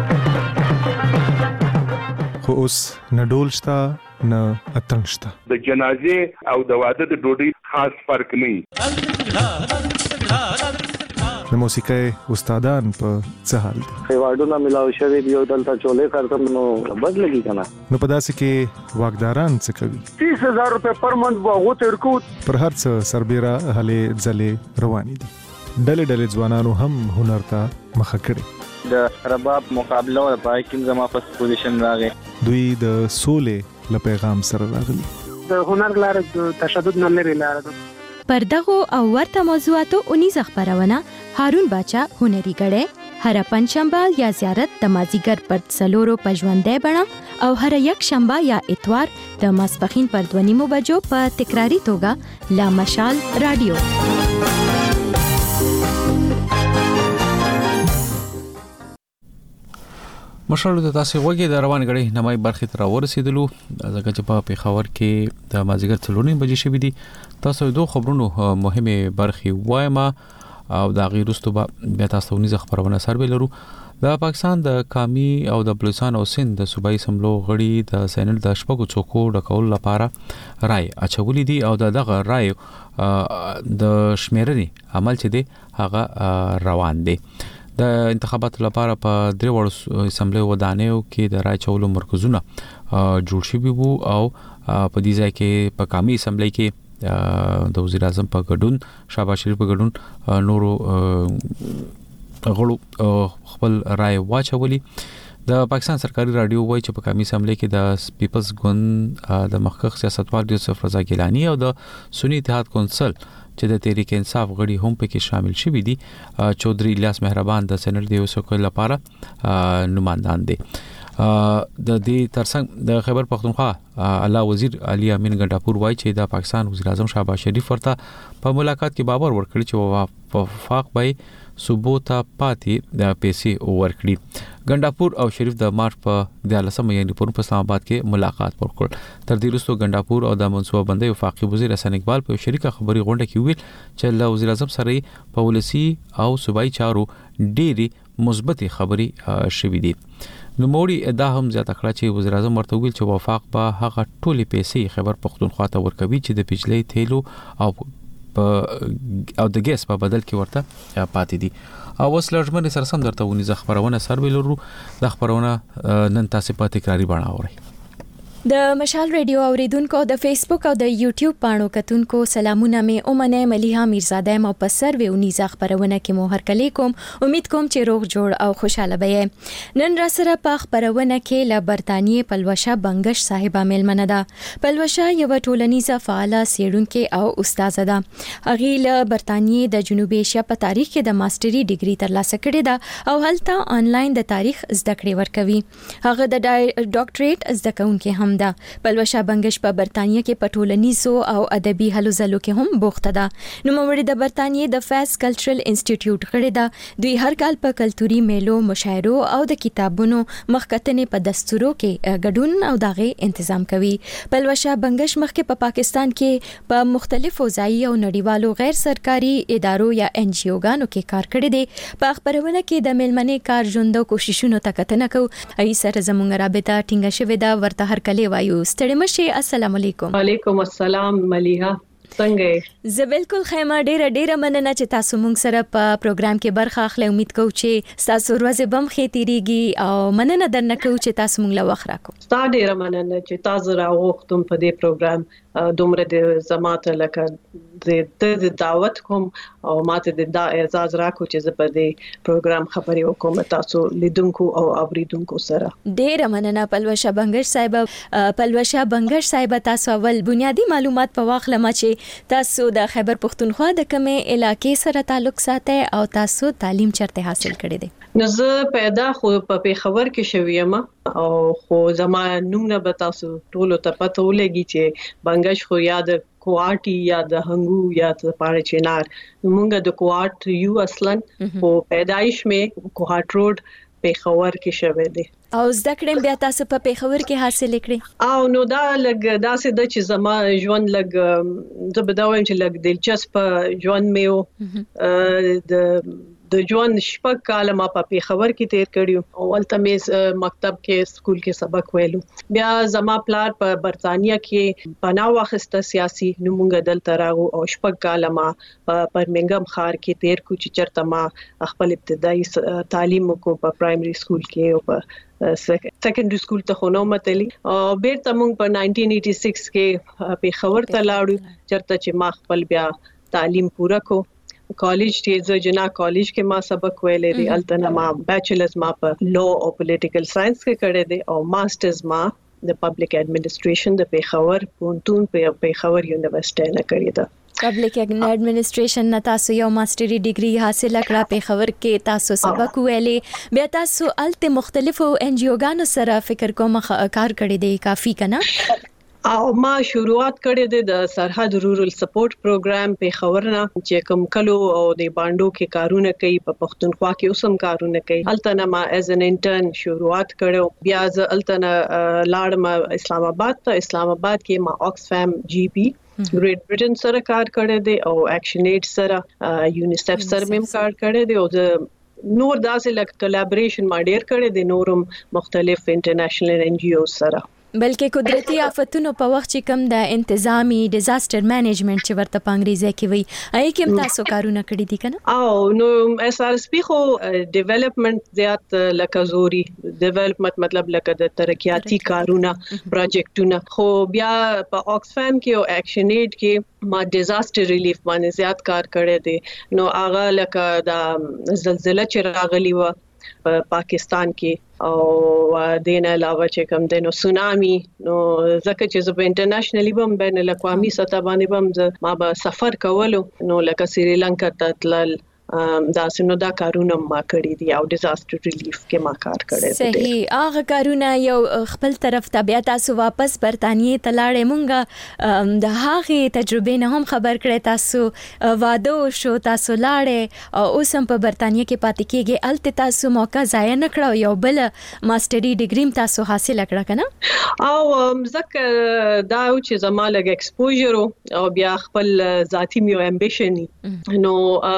خو اوس نه ډول شته نه اتڼ شته. د جنازې او د واده د ډوډۍ خاص فرق نه د موسیقۍ استادان په څه حال دي؟ خیواډونه ملاو شوی دی او دلته چولې خرڅم نو بد لګي کنه. نو په داسې کې واګداران څه کوي؟ تیس هزار روپے پر منت واغو تر کو پر هر څه سربېره هلې ځلې روانې دي. ډلې ډلې ځوانانو هم هنر ته مخه کړې. د رباب مقابله او پای کې زما فرست پوزیشن راغی. دوی د سولې له پیغام سره راغلي. د هنر لار د تشدد نه لري لار ده. پر دغه او ورته موضوعاتو اونیزه خبرونه هارون باچا هنري غړې هر پنځشنبه یا زیارت د مازیګر پر څلورو پژوندې بڼه او هر یک شنبه یا اتوار د ماسپخین پر دوه نیمو بجو په تکراری توګه لا مشال رادیو. مشال د تاسو وګړي د روان غړي نمای برخه تر ورسېدلو ځکه چې په پیښور کې د مازیګر څلور نیمه بجې شوې دي. تاسو دوه خبرونو مهمه برخه وایم او دا غیر رستو بیا تاسو ونیزه خبرونه سره لرو. د پاکستان د کامی او د بلوچستان او سند د صوبایي سملو غړي د سینټ د شپږو څوکو د کول لپاره رائے اچولې دي او دغه رائے د شمیرنې عمل چې دی هغه روان دی. د انتخاباتو لپاره په درې وړو اسمبلی ودانیو کې د رائے چولو مرکزونه جوړ شوي وو او په دې ځای کې په کامی اسمبلی کې د وزیر اعظم په ګډون شهباز شریف په ګډون نورو غړو خپل رائے واچولي. د پاکستان سرکاري رادیو وایي چې په کامی اسمبلی کې د پیپلز ګوند د مخکښ سیاستوال یوسف رضا ګیلانی او د سنی اتحاد کونسل چې د تحریک انصاف غړي هم پکې شامل شوي دي. چودري الیاس مهربان د سېنات د وسوکل لپاره نمائندان دي. د دې ترڅنګ د خیبر پختونخوا اعلی وزیر علي امین ګنڈاپور وایي چې د پاکستان وزیر اعظم شهباز شریف ورته په ملاقات کې باور ورکړي چې وفاق به صوبو ته پاتې د پیسې ورکړي. ګنڈاپور او شریف د مارچ په دیالسم یعنی په اسلام آباد کې ملاقات وکړ. تر دې وروسته ګنڈاپور او د منصوبه بندۍ وفاقي وزیر حسن اقبال په شریکه خبري غونډه کې ویل چې له وزیر اعظم سره په ولسی او صوبایي چارو ډېری مثبت خبري شوې دي. نو موري ادعا هم زیاته کړه چې وزیر اعظم ورته ویل چې وفاق به هغه ټولې پیسې خیبر پختونخوا ته ورکوي چې د بجلی تیلو او او د ګیس په بدل کې ورته پاتې دي. او اوس لږمن سره سم درته ونیزه خبرونه سره ولرو. د خبرونه نن تاسو په تکراری بڼه اورئ. د مشال ریډیو اوریدونکو د فیسبوک او د یوټیوب پاڼو کتونکو سلامونه مې اومنه ملیحه میرزاده مو په سروي ونیزه خبرونه کې مو هرکلی کوم. امید کوم چې روغ جوړ او خوشاله به. نن را سره په خبرونه کې له برتانیې پلوشه بنگش صاحبہ ملمنه ده. پلوشه یو ټولنیزه فعاله سیړونکې او استاد ده. هغه له برتانیې د جنوبي ایشیا په تاریخ کې د ماستری ډیګري ترلاسه کړې ده او هلته آنلاین د تاریخ زده کړې ورکوي. هغه د ډاکټریټ زده کوونکې هم ده. پلوشه بنگش په برتانیې کې په ټولنیزو او ادبي هلو ځلو کې هم بوخته ده. نو موري د برتانیې د فیس کلچرل انسټیټیوټ غړي ده. دوی هر کال په کلتوري میلو، مشاعرو او د کتابونو مخکتنې په دستورو کې ګډون او دغه تنظیم کوي. پلوشه بنگش مخکې په پا پاکستان کې په مختلفو ځایي او نړیوالو غیر سرکاري ادارو یا ان جی اوګانو کې کار کړی دی. په خبرونه کې د ملمنې کار ژوندو کوششونو ته کتنه کو. ای سره زموږ رابطه ټینګه شوې ده. ورته هر کله وایو ستړي مشي. السلام علیکم. وعلیکم السلام ملیحه. څنګه زه بالکل خیمه ډیره ډیره مننه چې تاسو مونږ سره په پروګرام کې برخه اخلئ. امید کوم چې تاسو ورځې بم خې تیریږي او مننه درنه کوم چې تاسو مونږ له وخت راکو. تاسو ډیره مننه چې تاسو راوختم په دې پروګرام. دومره د زماته لکه د دعوت کوم او ماته د دا اعزاز راکو چې زه په دې پروګرام خبرې وکوم تاسو لیدونکو او اوریدونکو سره. ډیره مننه پلوشه بنگش صاحب. پلوشه بنگش صاحب تاسو اول بنیادی معلومات په واخله ما چې تاسو د خیبر پختونخوا د کومه علاقې سره تعلق ساتي او تاسو تعلیم چرته حاصل کړی دی؟ نو زه پیدا خو په پیښور کې شوم او خو زما نوم نه به تاسو ټول ته پته ولګي چې بنگش خو یاد کوارټي یا د هنګو یا د پاره چینار. موږ د کوارټ یو اصلا او پیدایش مې کوارټ روډ پیښور کې شوه دی. او زده کړم بیا تاسو په پیښور کې حاصل کړی؟ او نو دا لګ داسې د چې زما ژوند لګ زه به دا وایم چې لګ دلچسپ ژوند مې و. د د ژوند شپږ کال ما په پیښور کې تیر کړیو او ولته مې مکتب کې سکول کې سبق ویلو. بیا زما پلار په برتانیا کې پناه واخیسته سیاسي. نو موږ دلته راغو او شپږ کال ما په برمنګم ښار کې تیر کو چې چرته ما خپل ابتدایي تعلیم کو په پرایمري سکول کې او په سیکنډري سکول ته خو نو متلی. او بیرته موږ په نائنټین ایټي سکس کې پیښور ته لاړو چرته چې ما خپل بیا تعلیم پوره کو. کالج کې زه جنا کالج کې ما سبق ویلې دي. الته ما بیچلرز ما په لا او پولیټیکل ساينس کې کړی دی او ماسترز ما د پبلک ایڈمنسټریشن د پیښور پونتون په پیښور یونیورسيټي نه کړی دی. پبلک ایڈمنسټریشن نه تاسو یو ماستری ډیګري حاصل کړه په خبر کې تاسو سبق ویلې بیا تاسو الته مختلفو ان جی او ګانو سره فکر کوم کار کړی دی کافی کنه او ما شروعات کړې ده د سرحد رورل سپورټ پروګرام په خبرنا چې کوم کلو او د باندو کې کارونه کوي په پښتونخوا کې اوسم کارونه کوي التنه ما ایز ان انټرن شروعات کړو بیا ز التنه لاړم اسلام آباد ته اسلام آباد کې ما اوکسفام جی پی ګریټ برټن سره کار کړی دی او اکشن ایډ سره یونیسف سره مم کار کړی دی او د نور داسې لک کولیبریشن ما ډیر کړی دی نورم مختلف انټرنیشنل ان جی او سره بلکې قدرتي آفتونو په وخت چې کوم د انتظامی ډیزاستر مینجمنت چې ورته په انګریزي کې وي اې کوم تاسو کارونه کړی دي کنه او نو اس ار اس پی خو ډیولپمنٹ زیات لکه زوري ډیولپمنٹ مطلب لکه د ترقیاتی کارونه پروجیکټونه خو بیا په اوکسفام کې او اکشن ایډ کې ما ډیزاستر ریلیف باندې زیات کار کړی دی نو هغه لکه د زلزلہ چې راغلی و پاکستان کې او دین علاوه چې کوم دینو سونامي نو ځکه چې زه په انټرنیشنلی بم بین الاقوامي سطح باندې بم ما به سفر کولو نو لکه سریلانکا ته تلل دا سينو دا کارونه ما کړی دي او ډیزاستر ریلیف کې ما کار کړی دی صحیح هغه کارونه یو خپل طرف ته بیا تاسو واپس برتانیې ته لاړې مونږه د هغه تجربه نه هم خبر کړی تاسو واده شو تاسو لاړې او اوس هم په برتانیې کې پاتې کېږئ الته تاسو موقع ضایع نه کړو یو بل ماستری ډیګري تاسو حاصل کړه کنه او ځکه دا چې زما لګ ایکسپوژر او بیا خپل ذاتی میو امبیشن نو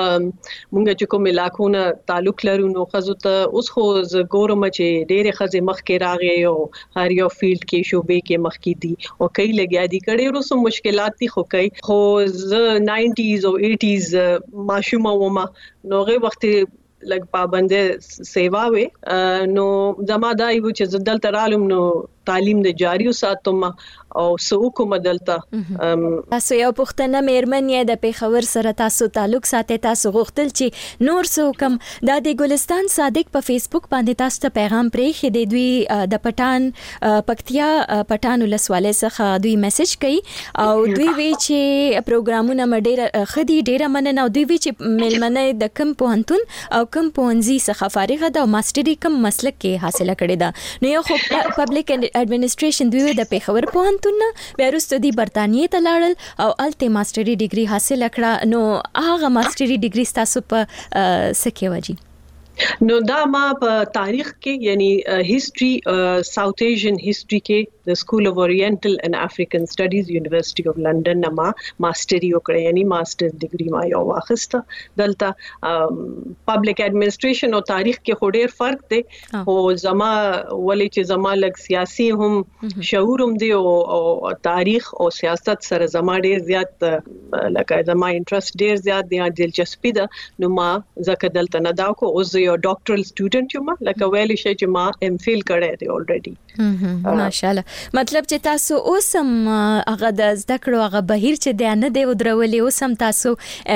مونږ چې کوم علاقونه تعلق لرو نو خزو ته اوس خو ز ګورم چې ډېرې خزې مخ کې راغې او هر یو فیلډ کې شوبې کې مخ کې دي او کای لګیا دي کړي ورسو مشکلات دي خو کوي خو ز ناینټیز او ایټیز ماشومه ومه نو غي وخت لګ پابند سیوا وې نو زما دا یو چې زدل ترالم نو تعلیم د جاری وساتم او سو کوم دلته تاسو یو پښتنه مېرمن یې د پیښور سره تاسو تعلق ساتي تاسو غوښتل چې نور سو کوم د د ګلستان صادق په فیسبوک باندې تاسو ته پیغام پرې خې د دوی د پټان پکتیا پټان ولسوالۍ څخه دوی میسج کوي او دوی وی چې پروګرامونه مډیر خدي ډیره مننه او دوی وی چې ملمنه د کم پوهنتون او کم پونځي څخه فارغه ده او ماستری کم مسلک کې حاصله کړې ده نو یو خو پبلک ایڈمنسټریشن دوی د پیښور پوهنتون بیا وروسته دی برتانیې ته لاړل او الته ماستری ډیګري حاصل کړه نو هغه ماستری ډیګري تاسو په سکه وجي نو دا ما په تاریخ کې یعنی هیستوري ساوث ایشین هیستوري کې د سکول اف اورینټل اینڈ افریقن سټډیز یونیورسيټي اف لندن نه ما ماستری وکړه یعنی ماستر ډیګري ما یو واخسته دلته پبلک ایڈمنسټریشن او تاریخ کې خو ډېر فرق دی او زما ولې چې زما لګ سیاسي هم شعور هم دی او تاریخ او سیاست سره زما ډېر زیات لکه زما انټرست ډېر زیات دی دلچسپي ده نو ما زکه دلته نه دا کو اوس یو ډاکټرل سټوډنټ یم لکه ویل شي چې ما ام فیل کړی دی الریډي ماشاءالله مطلب چې تاسو اوس هم هغه د زده کړو هغه بهیر چې دی نه دی ودرولې اوس هم تاسو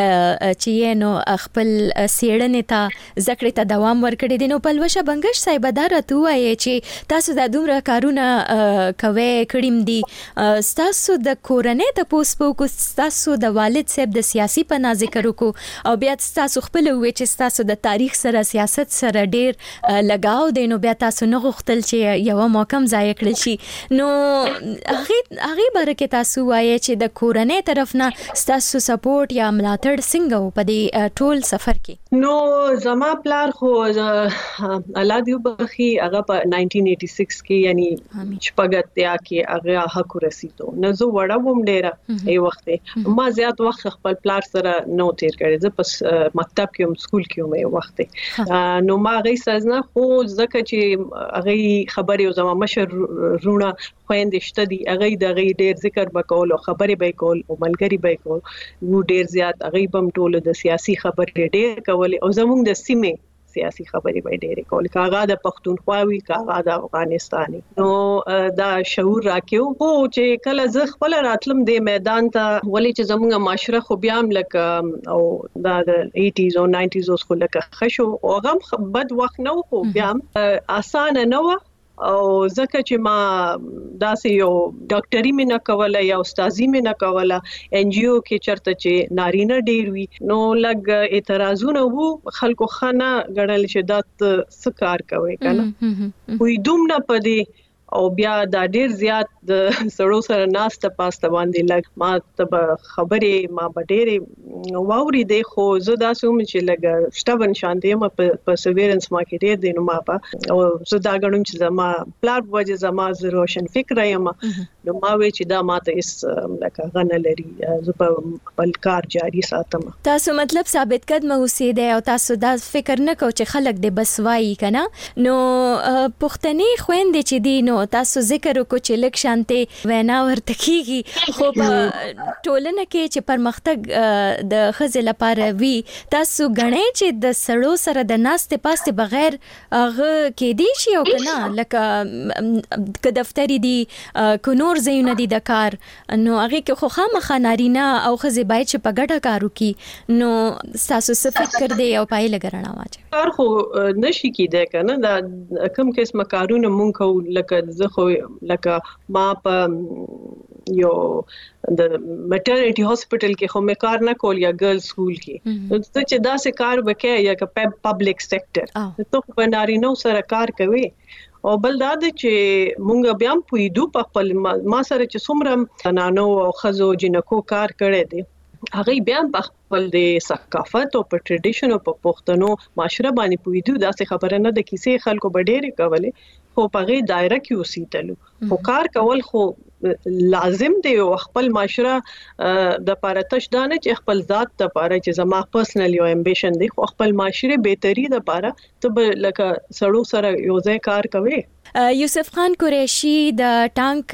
چې نو خپل سیړنې ته ذکر ته دوام ورکړی دی نو پلوشه بنگش صاحب دا راته وایي چې تاسو د دومره کارونه کوي کړیم دي تاسو د کورنۍ ته پوسپو کو تاسو د والد صاحب د سیاسي په ذکر وکړو او بیا تاسو خپل وې چې تاسو د تاریخ سره سیاست سره ډیر لگاو دی نو بیا تاسو نه غوښتل چې یو موقع ضایع کړل شي نو هغه هغه برکه تاسو وایي چې د کورنۍ طرف نه تاسو سپورټ یا ملاتړ څنګه په دې ټول سفر کې نو زما پلار خو الله دې وبخي هغه په ناینټین ایټي سکس کې یعنی شپږتیا کې هغه حق رسیدو نو زه وړه وم ډیره ای وخت ما زیات وخت خپل پلار سره نو تیر کړی زه پس مکتب کې هم سکول کې هم ای وخت نو ما غي سازنه خو ځکه چې هغه خبرې او زما مشر رونه خويندې شته دي هغه د غي ډیر ذکر وکول او خبرې به کول او ملګری به کول وو ډیر زیات هغه بم ټول د سیاسي خبرې ډیر کول او زموږ د سیمه سیاسي خبرې به ډېرې کول کاغه د پښتونخوا وی کاغه د افغانستاني نو دا شعور راکیو خو چې کله زه خپل راتلم د میدان ته ولې چې زموږه معاشره خو بیا هم لکه او دا د ایټیز او ناینټیز اوس خو لکه خشو او غم بد وخت نه خو بیا اسانه نه و او ځکه چې ما داسې یو ډاکټري مې نه کوله یا استاذي مې نه کوله ان جی او کې چرته چې نارینه ډیر وي نو لګ اعتراضونه وو خلکو خانه غړل چې دا څه کار کوي کنه وې دوم نه پدې او بیا دا ډیر زیات د سړو سره ناسته پاسته باندې لګ ما ته خبرې ما بډېرې واوري دی خو زه دا سوم چې لګ شتبن شانتي ما په سویرنس ما کې ډیر دینو ما په او زه دا غنوم چې زما پلار وجه زما ز روشن فکر یم نو ما وی چې دا ماته اس لکه غنه لري زه په خپل کار جاری ساتم تاسو مطلب ثابت قدمه اوسېده او تاسو دا فکر نه کو چې خلک دې بس وایي کنه نو پښتني خويندې چې دی نو تاسو ذکر وکړو چې لک شانته وینا ورته کیږي خو په ټولنه کې چې پرمختګ د خزل لپاره وی تاسو غنئ چې د سړو سره د ناسته پاسته بغیر هغه کې دی شي او کنه لکه ک دفتری دی کو نور زینه دی د کار نو هغه کې خو خامخا نارینه او خزه باید چې په ګډه کارو کی نو تاسو څه فکر دی او پای لګرنا واچ کار خو نشي کیده کنه دا کوم قسمه کارونه مونږ کو لکه زه خو لکه ما په یو د میټرنټي هاسپټل کې خو مې کار نه کول یا ګرل سکول کې نو چې دا څه کار وکړي یا که پبلک سېکټر ته په نارینه سره کار کوي او بل دا چې مونږ بیا په یدو په خپل ما سره چې څومره نانو او خزو جنکو کار کړي دي هغه بیا په خپل د ثقافت او په ټریډیشن او په پښتنو معاشره باندې پویدو دا څه خبره نه د کیسې خلکو بډېر کولې خو په غي دایره کې اوسېدل خو کار کول خو لازم دی او خپل معاشره د پاره تش دانه چې خپل ذات د پاره چې زما پرسنل یو امبیشن دی خو خپل معاشره بهتري د پاره ته لکه سړو سره یو ځای کار کوي یوسف خان قریشی د ټانک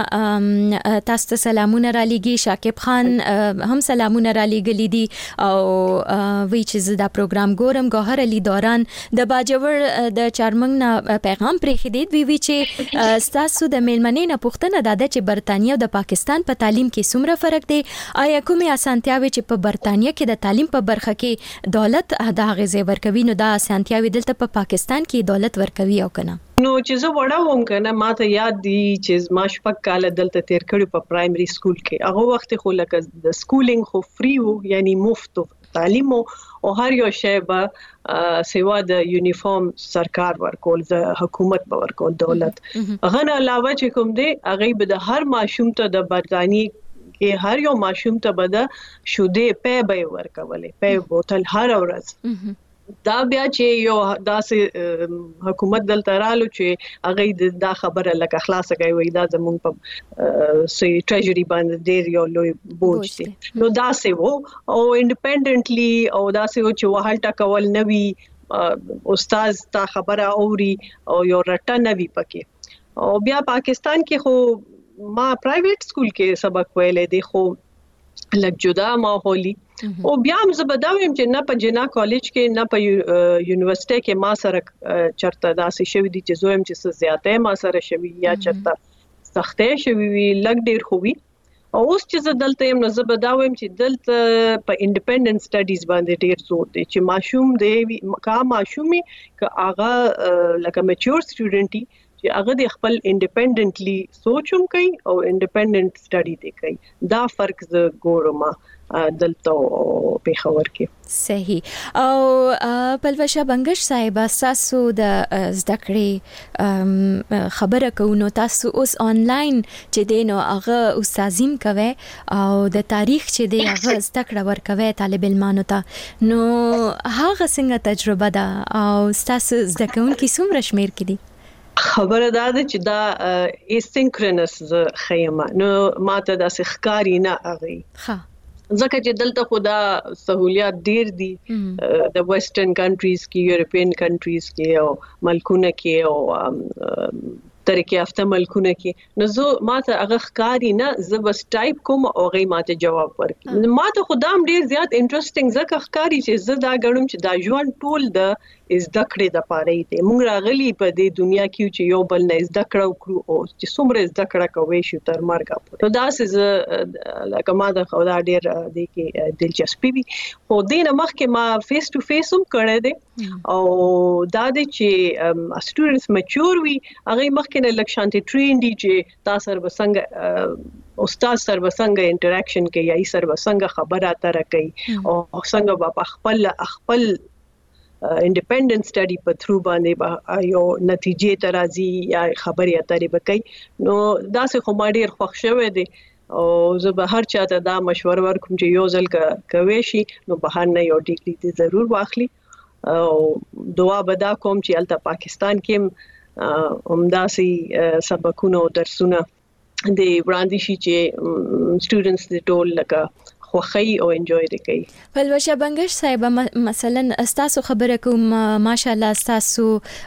نه تاسو ته سلامونه را لېږي شاکب خان هم سلامونه را لېږلي دي او وی چې دا پروګرام ګورم ګوهر علي دوران د باجوړ د چارمنګ نه پیغام پرې خدید وی وی چې تاسو د میلمنې نه پوښتنه داده چې برتانیا او د پاکستان په تعلیم کې څومره فرق دی آیا کومه اسانتیاوي چې په برتانیا کې د تعلیم په برخه کې دولت د غزې ورکوي نو دا اسانتیاوي دلته په پاکستان کې دولت ورکوي او کنه نو چې زه وړه وم کنه ماته یاد دي چې ما شپږ کال دلته تیر کړی په پرایمري سکول کې هغه وخت خو لکه د سکولینګ خو فری وو یعنی مفت تعلیم او هر یو شی به سیوا د یونیفارم سرکار ورکول د حکومت به ورکول دولت غن علاوه چې کوم دی هغه به د هر ماشوم ته د برتانی کې هر یو ماشوم ته به د شوده پې به ورکولې پې بوتل هر ورځ دا بیا چې یو داسې حکومت دلته رالو چې هغه دا خبره لکه خلاصه کوي وي دا زموږ په سي ټریجري باندې ډیر یو لوی بوج دي نو دا سه وو او انډیپندنټلی او دا سه چې وهالټا کول نوي استاد تا خبره اوري او یو رټه نوي پکې او بیا پاکستان کې خو ما پرایویټ سکول کې سبق ویلې دي خو لږ جدا ماحولي او بیا هم زه بداوم چې نه په جنا کالج کې نه په یونیورسيټي کې ما سره چرته داسې شوی دي چې زویم چې زیاته ما سره شوی یا چرته سختې شوی وی لږ ډیر خوبي او اوس چې زه دلته يم نو زه بداوم چې دلته په انډیپندنت سټډیز باندې ډیر زور دی چې ماشوم دی کا ماشومي ک هغه لکه میچور سټوډنټي چې هغه د خپل انډیپندنټلی سوچوم کوي او انډیپندنت سټډي دی کوي دا فرق ز ګورم دلته په خبر کې صحیح او پلوشا بنگش صاحب تاسو د زده کړې خبره کوو تاسو اوس آنلاین چې دینو هغه استادیم کوي او د تاریخ چې دی هغه زده کړه ورکوي طالب علمانو ته نو هغه څنګه تجربه ده او تاسو زده کوونکي څومره شمیر کړي خبره دا ده چې دا ایسینکرونس خیمه نو ماته د سخکاری نه اغي ها ځکه چې دلته خدا سہولیات ډیر دي د ویسټرن کنټریز کې یورپین کنټریز کې او ملکونه کې او ترقی یافته ملکونه کې نو زه ماته هغه ښکاری نه زه بس ټایپ کوم او غي ماته جواب ورکړي ماته خدام ډیر زیات انټرېستینګ ځکه ښکاری چې زه دا غړم چې دا ژوند ټول د زده کړې د پاره دی. موږ راغلي په دې دنیا کې چې یو بل نه زده کړو کړو او چې څومره زده کړه کوي شو تر مرګ پورې. نو دا څه لکه ما د خو دا ډیر د کې دلچسپي وي. خو دې نه مخکې ما فیس ټو فیس هم کړی دی او دا د چې سټوډنټس میچور وي هغه مخکې نه لکشانتي ټرین دي چې تاسو سره بسنګ استاد سره بسنګ انټریکشن کوي یا سره بسنګ خبره اتره کوي او څنګه په خپل خپل انډیپندنت سټڈی په تھرو باندې یو نتیجې ترازی یا خبرې اترې وکړي. نو دا څه خو ما ډیر خوښ شوه دي او زه به هر چاته دا مشوره ورکوم چې یو ځل کوي شي نو بهر نه یو ډیګری دې ضرور واخلي او دعا به دا کوم چې الته پاکستان کې همداسي سبقونه او درسونه د وړاندې شي چې سټوډنټس د ټول لکه خوخی او انجوای دي کوي. پلوشه بنگش صاحب مثلا استاسو خبره کوم ماشاءالله استاسو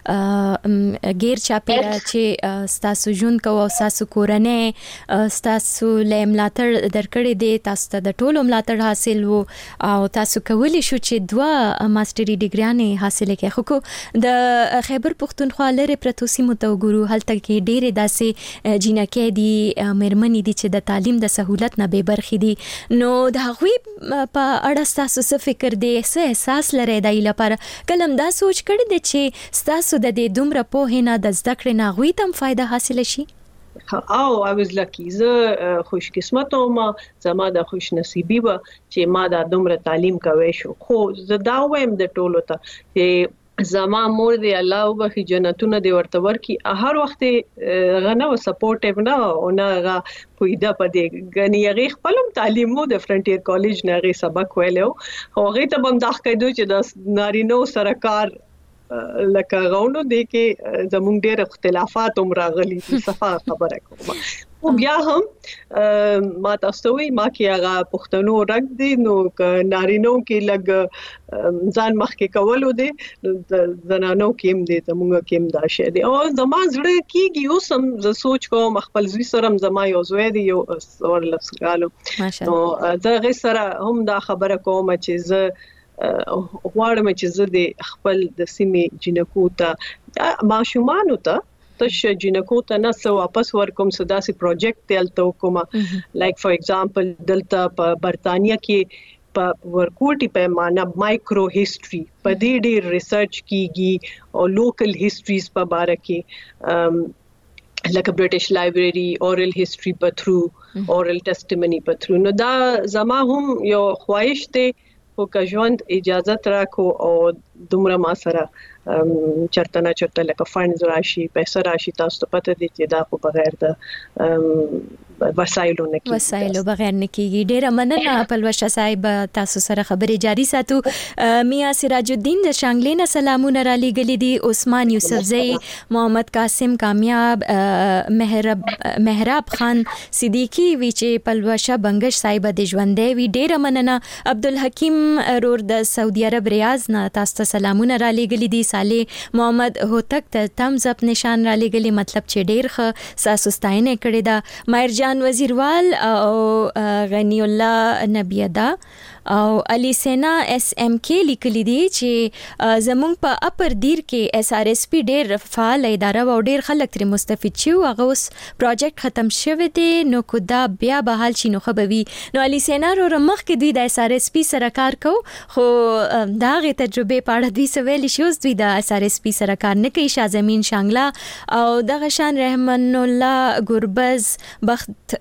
غیر چاپیرا چې استاسو جون کو او استاسو کورنه استاسو لملاتر درکړې دي تاسو ته د ټولو ملاتړ حاصل وو او تاسو کولی شو چې دوا ماستری ډیګریانې حاصل کړئ. خو د خیبر پختونخوا لري پرتوسی متوګورو هلته کې ډېرې داسې جینکې دي مېرمنې دي چې د تعلیم د سہولت نه بې برخې دي. نو دا غوي په اړه تاسو څه فکر دی څه احساس لرئ دای لپاره کلم دا سوچ کړی دی چې تاسو د دې دومره په نه د زده کړې نه غوي تم فائدہ حاصل شي؟ او I was lucky. زه خوش قسمت او ما زما د خوش نصیبی و چې ما د دومره تعلیم کوي شو. خو زه دا وایم د ټولو ته چې زما مور دی الله وبخي جنتونه دی ورته ورکی هر وخت غنه او سپورټیو نه او نه پویدا پدې غنی هغه خپلم تعلیم مو د فرنټیر کالج نه هغه سبق ویلو او هغه ته بم داخ کېدو چې د نارینو سرکار لکه غونو دی کې زمونږ ډېر اختلافات هم راغلي صفه خبره کوم. او بیا هم ما تاسو وی ما کې هغه پښتنو رګ دی نو نارینو کې لګ ځان مخ کې کولو دی زنانو کې هم دی زمونږ کې هم دا شی دی او زما زړه کېږي اوس هم زه سوچ کوم خپل زوی سره زما یو زوی دی یو اور لفظالو نو زه غي سره هم دا خبره کوم چې زه غواړم چې زه د خپل د سیمې جنکو ته ماشومان ته تش جنکو ته نه سو واپس ورکوم صدا سي پروجیکټ تلته کومه لایک فار ایگزامپل دلته په برتانیا کې په ورکوټي په معنا مایکرو هیستوري په دې ډېر ریسرچ کیږي او لوکل هیستوريز په باره کې لکه برټش لایبرری اورل هیستوري په تھرو اورل ټیسټیمونی په تھرو. نو دا زما هم یو خواهش دی خو که ژوند اجازه راکو او دومره ما سره چرته نه چرته لکه فاینز راشي پیسې راشي تاسو ته پته دي چې دا خو بغیر د وسایلو نه کیږي وسایلو بغیر نه کیږي. ډیره مننه پلوشه صاحب تاسو سره خبرې جاری ساتو. میا سراج الدین د شانګلې نه سلامونه را لېږلي دي. عثمان یوسفزئی محمد قاسم کامیاب محراب محراب خان صدیقی وی چې پلوشه بنگش صاحب د ژوندې وی ډیره مننه. عبدالحکیم رور د سعودي عرب ریاض نه تاسو ته سلامونه را لېږلي دي. صالح محمد هوتک ته تمز اپ نشان را لېږلي مطلب چې ډیر ښه ساسو ستاینه کړې ده. مایر جان وزیروال او غنی الله نبیدا او علي سینا اس ام کې لیکلي دي چې زمونږ په اپر دیر کې اس ار اس پی ډیر فعال اداره او ډیر خلک تر مستفید شي او هغه اوس پروجیکټ ختم شوی دی نو کو دا بیا به حال شي نو خبوي. نو علي سینا رو مخ کې دوی د اس ار اس پی سره کار کو خو دا غي تجربه پاړه دوی سویل شي اوس دوی د اس ار اس پی سره کار نه کوي. شازمین شانګلا او د غشان رحمان الله ګربز بخت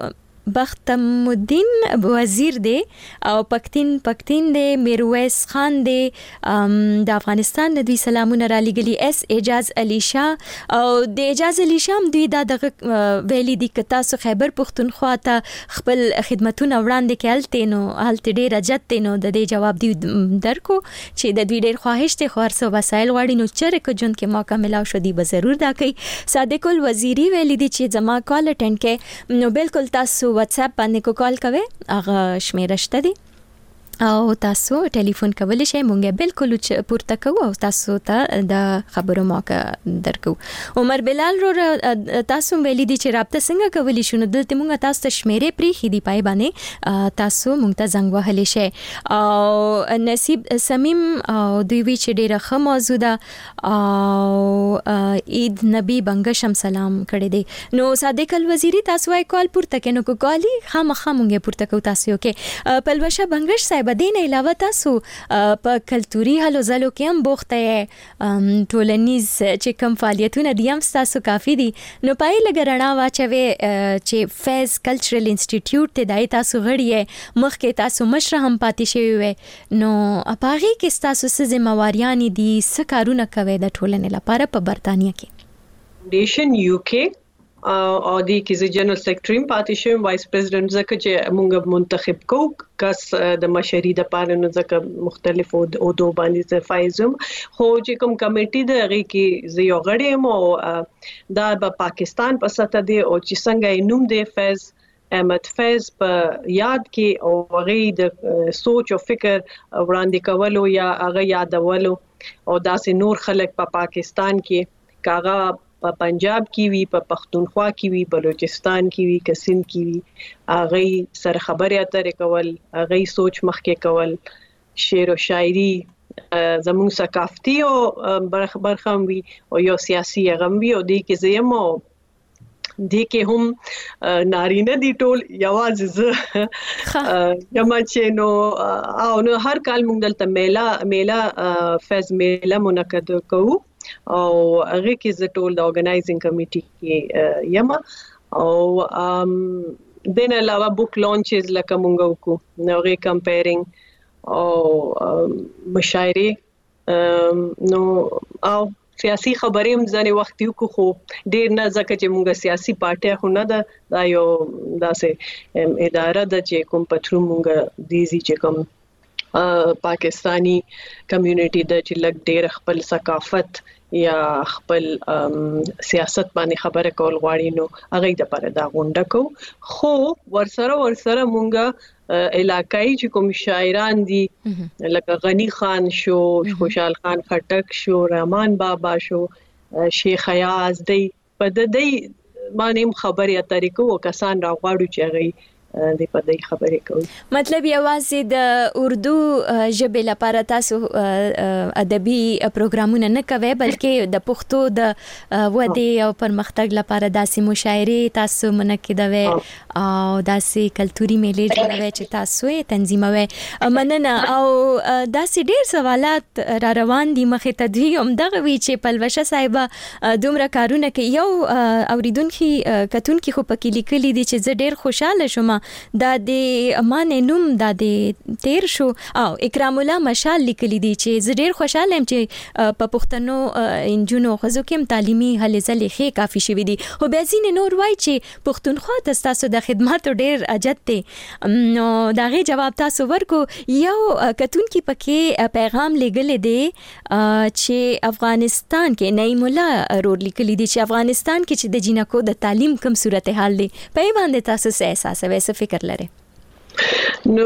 بختمالدین وزیر دی او پښتين پښتين دی. میرویس خان دی د افغانستان د دوی سلامونه را لېږلي. اس اعجاز علي شاه او د اعجاز علي شاه دوی دا د ویلي دي ک تاسو خیبر پښتونخوا ته خپل خدمتونه وړاندې کړل نو حالت ډیر اجت نو د دې جواب دی درکو چې د دوی ډیر خواهش ته خورسو وسایل واړي نو چیرې کو جون کې موقع ملاو شو دی به ضرور دا کوي. صادق الوزیری ویلي دي چې زما کال اټینډ کې نو بالکل تاسو واتس اپ باندې کو کال کوي هغه شمیره شته دي او تاسو ټلیفون کولی شئ مونږه بالکل پورته کوو او تاسو ته د خبرو موقع درکو. عمر بلال رو تاسو ویلي دي چې رابطه څنګه کولی شو، نو دلته مونږه تاسو ته شمیرې پرې خېدي پای باندې تاسو مونږ ته زنګ وهلی شئ. او نصیب سمیم او دوی وی چې ډیره ښه موضوع ده او عید نبی بنګشم سلام کړی دی. نو صادق الوزیری تاسو وايي کال پورته کینو کو کالی خامخا مونږه پورته کو تاسو کې پلوشه بنګش صاحب دین علاوه تاسو په کلتوري هلو ځلو کې هم بوخته یې، ټولنیز چې کوم فعالیتونه دي هم تاسو کافي دي، نو پای لګرنا واچوي چې فیض کلچرل انسټیټیوټ ته دای تاسو غړي مخکې تاسو مشر هم پاتې شوی وي، نو اپاغي کې تاسو څه ذمہواریان دي، څه کارونه کوي د ټولنې لپاره په برتانیا کې؟ فاونډیشن یو کې او د کیزه جنرال سیکریټری پاتې شوم، وایس پریزیدنت زکه چې موږ منتخب کو کس د مشري د پاره نو ځکه مختلف او دو باندې فایزم خو چې کوم کمیټي د غي کې زیو غړې مو دا په پاکستان په سطح دی او چې څنګه نوم دی فیض احمد فیض په یاد کې او غي د سوچ او فکر وړاندې کولو یا هغه یادولو او داسې نور خلک په پا پاکستان کې کاغه په پنجاب کې وی، په پښتونخوا کې وی، بلوچستان کې وی، کسین کې وی، هغه سره خبرې اترې کول، هغه سوچ مخکې کول، شعر او شاعري زموږ ثقافتي او برخم وی او یو سیاسي غم وی او د کې زمو د کې هم نارینه دي ټول یوازې زه یما چې نو او نو هر کال موږ دلته میلا میلا فیض میلا منعقد کوو او هغه کې ز ټول د اورګنایزینګ کمیټي کې یم او ام دین علاوه بوک لانچز لکه مونږ وکړو نو غي کمپیرینګ او مشاعره نو او سیاسي خبرې هم ځنې وخت یو خو ډیر نه ځکه چې مونږ سیاسي پارټي خو نه ده، دا یو داسې اداره ده چې کوم پترو مونږ دیزي چې کوم پاکستانی کمیونټي د چې لګ ډیر خپل ثقافت یا خپل سیاست باندې خبره کول غواړي نو هغه د پاره دا غونډه کو، خو ورسره ورسره مونږه علاقائی چې کوم شاعران دي لکه غنی خان شو، خوشحال خان خټک شو، رحمان بابا شو، شیخ ایاز دی په د دې باندې خبرې اترې کوو کسان راغواړو چې هغه د پدې خبرې کوي. مطلب یوازې د اردو ژبې لپاره تاسو ادبي پروګرامونه نه کوي بلکې د پښتو د ودې او پرمختګ لپاره داسې مشاعرې تاسو منعقدوي او داسې کلتوري میلې جوړوي چې تاسو یې تنظیموي. مننه. او داسې ډېر سوالات را روان دي مخې ته دوی هم دغه وی چې پلوشه صاحب دومره کارونه کوي. یو اوریدونکي کتونکي خو پکې لیکلي دي چې زه ډېر خوشاله شوم دا د امان نوم دا د تیر شو او اکرام الله مشال لیکلی دي چې زه ډیر خوشاله یم چې په پښتنو انجونو خزو کې تعلیمي هلې ځلې ښه کافي شوي دي. خو بیا ځینې نور وایي چې پښتونخوا ته ستاسو د خدماتو ډیر اجت دی، نو د هغې جواب تاسو ورکو. یو کتونکي پکې پیغام لیږلی دی چې افغانستان کې نعیم الله رور لیکلی دي چې افغانستان کې چې د جینکو د تعلیم کم صورتحال دی، په یې باندې تاسو څه احساسوئ، څه فکر لري؟ نو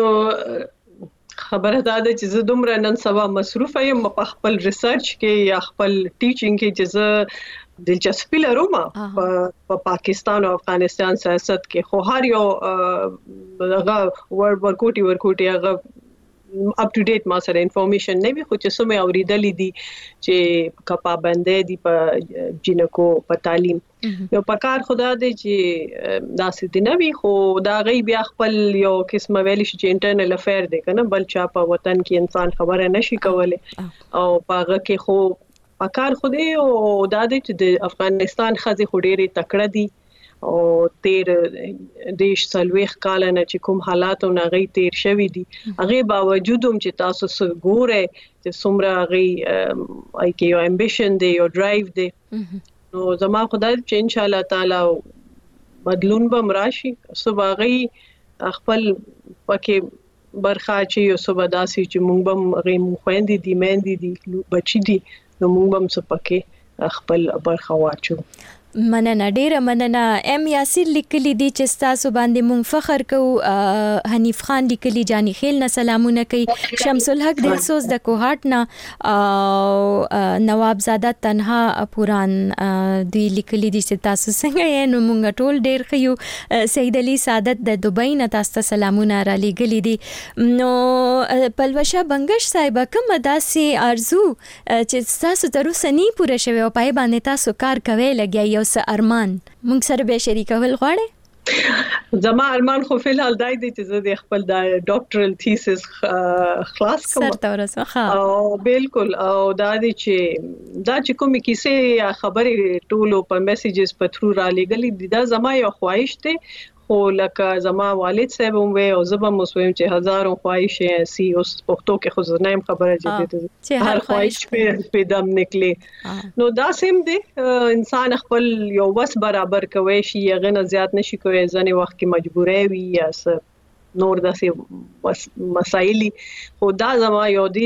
خبره دا ده چې زه دومره نن سبا مصروف یم په خپل ریسرچ کې یا خپل ټیچینګ کې چې زه دلچسپي لرم په پاکستان او افغانستان سیاست کې، خو هر یو هغه ورډ ورکوټي ورکوټي هغه اپ ټو ډیټ ما سره انفارمیشن نه وي، خو چې سمه اوریدلې دي چې کپا باندې دي په جنکو په تعلیم یو پکار خدا دې چې داسې دی نه وي، خو دا غي بیا خپل یو قسمه ویل شي چې انټرنل افیر دی کنه، بل چا په وطن کې انسان خبره نشي کولای او پاغه کې خو پکار خو دې او دا دې چې د افغانستان خزي خډيري تکړه دي او تیر دیش سلويخ کال نه چې کوم حالات او نغې تیر شوي دي، هغه باوجود هم چې تاسو سګوره چې څومره هغه اي کې یو امبیشن دی یو ډرایو دی، نو زما خدای چې ان شاء الله تعالی بدلون به مراشي. صبح غي خپل پکې برخه چې یو صبح داسي چې مونږ به غي مونږ خويندې دي مېندې دي بچي دي نو مونږ هم څه پکې خپل برخه واچو. مننه ډیره مننه. ام یاسر لیکلی دی چې تاسو باندې مونږ فخر کوو. حنیف خان لیکلی جانی خیل نه سلامونه کوي. شمس الحق دلسوز د کوهاټ نه او نواب زاده تنها پوران دی لیکلی دی چې تاسو څنګه یې نو مونږ ټول ډیر خيو. سید علي سعادت د دوبۍ نه تاسو ته سلامونه را لېږلي دي. نو پلوشه بنگش صاحب کوم داسې ارزو چې تاسو تر اوسه نه پوره شوی او پای باندې تاسو کار کوي لګیا یو څه ارمان مونږ سره به شریکول غواړئ؟ زما ارمان خو فلحال دای دی چې زه د خپل د ډاکټرل تھیسس خلاص کوم سر تورسه ها او بالکل او دا دی چې دا چې کومې کیسې یا خبرې ټولو په میسیجز په تھرو را لګلې دي دا زما یو خواهش دی. خو لکه زما والد صاحب هم وي او زبم مسویم چې هزارو خواهشیں سی اوس پښتو کې خو زنایم خبره جدي هر خواهش په پیدام نکلي. نو دا سیم دی انسان خپل یو وس برابر کوي شي غنه زیات نشي کوي ځنې وخت کې مجبورې وي یا نور داسې مسایلی. خو دا زما یو دی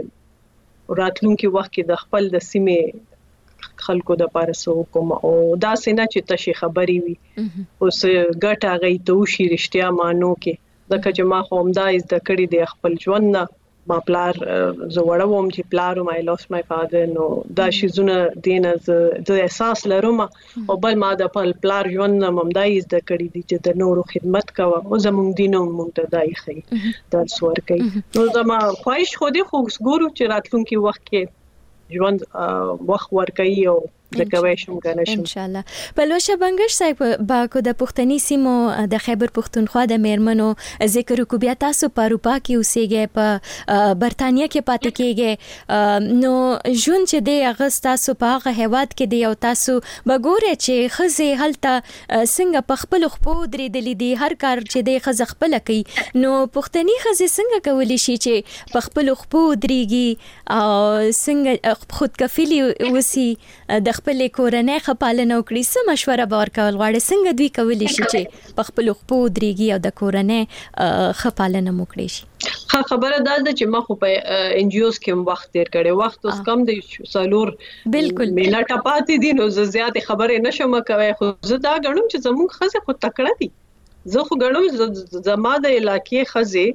چې راتلونکي وخت کې د خپل د سیمې خلکو د پارسو کوم او دا سينه چې تشي خبري وي اوس ګټه غي ته وشي رښتیا مانو کې ځکه چې ما خو همدا از د کړي د خپل ژوند نه ما پلار زوړوم چې پلار مې لوس مې فادر نو دا شي زونه دین از د احساس لرم او بل ما د خپل پلار ژوند نه ممدا از د کړي دي چې د نورو خدمت کوه او زموږ دینو مونږ ته دای خي د سور کوي. نو زما خواهش خو دې خو ګورو چې راتلونکي وخت کې ژوند وخت ورکوي او د کوي شم کنه شم ان شاء الله. پلوشه بنگش صاحب با کو د پښتني سیمو د خیبر پښتونخوا د میرمنو ذکر کو بیا تاسو په اروپا کې اوسېږئ په برتانیا کې پاتې کېږئ نو ژوند چې دی هغه تاسو په هغه هیواد کې دی او تاسو بګورئ چې خزه هلته څنګه په خپل خپو درېدلې دي هر کار چې دی خزه خپل کوي نو پښتني خزه څنګه کولی شي چې په خپل خپو درېږي او څنګه خودکفیلی وسی د خپل کورنۍ خپالنه وکړي څه مشوره به ورکول غواړي څنګه دوی کولی شي چې په خپل خپو درېږي او د کورنۍ خپالنه وکړي شي؟ ها خبره دا ده چې ما خو په ان جی اوز کې وخت تیر کړی وخت اوس کم دی سالور بالکل مینا ټپاتې دي نو زیات خبرې نشم کوي خو زه دا غنوم چې زموږ خزه خو تکړه دي زه خو غنوم زما د علاقې خزه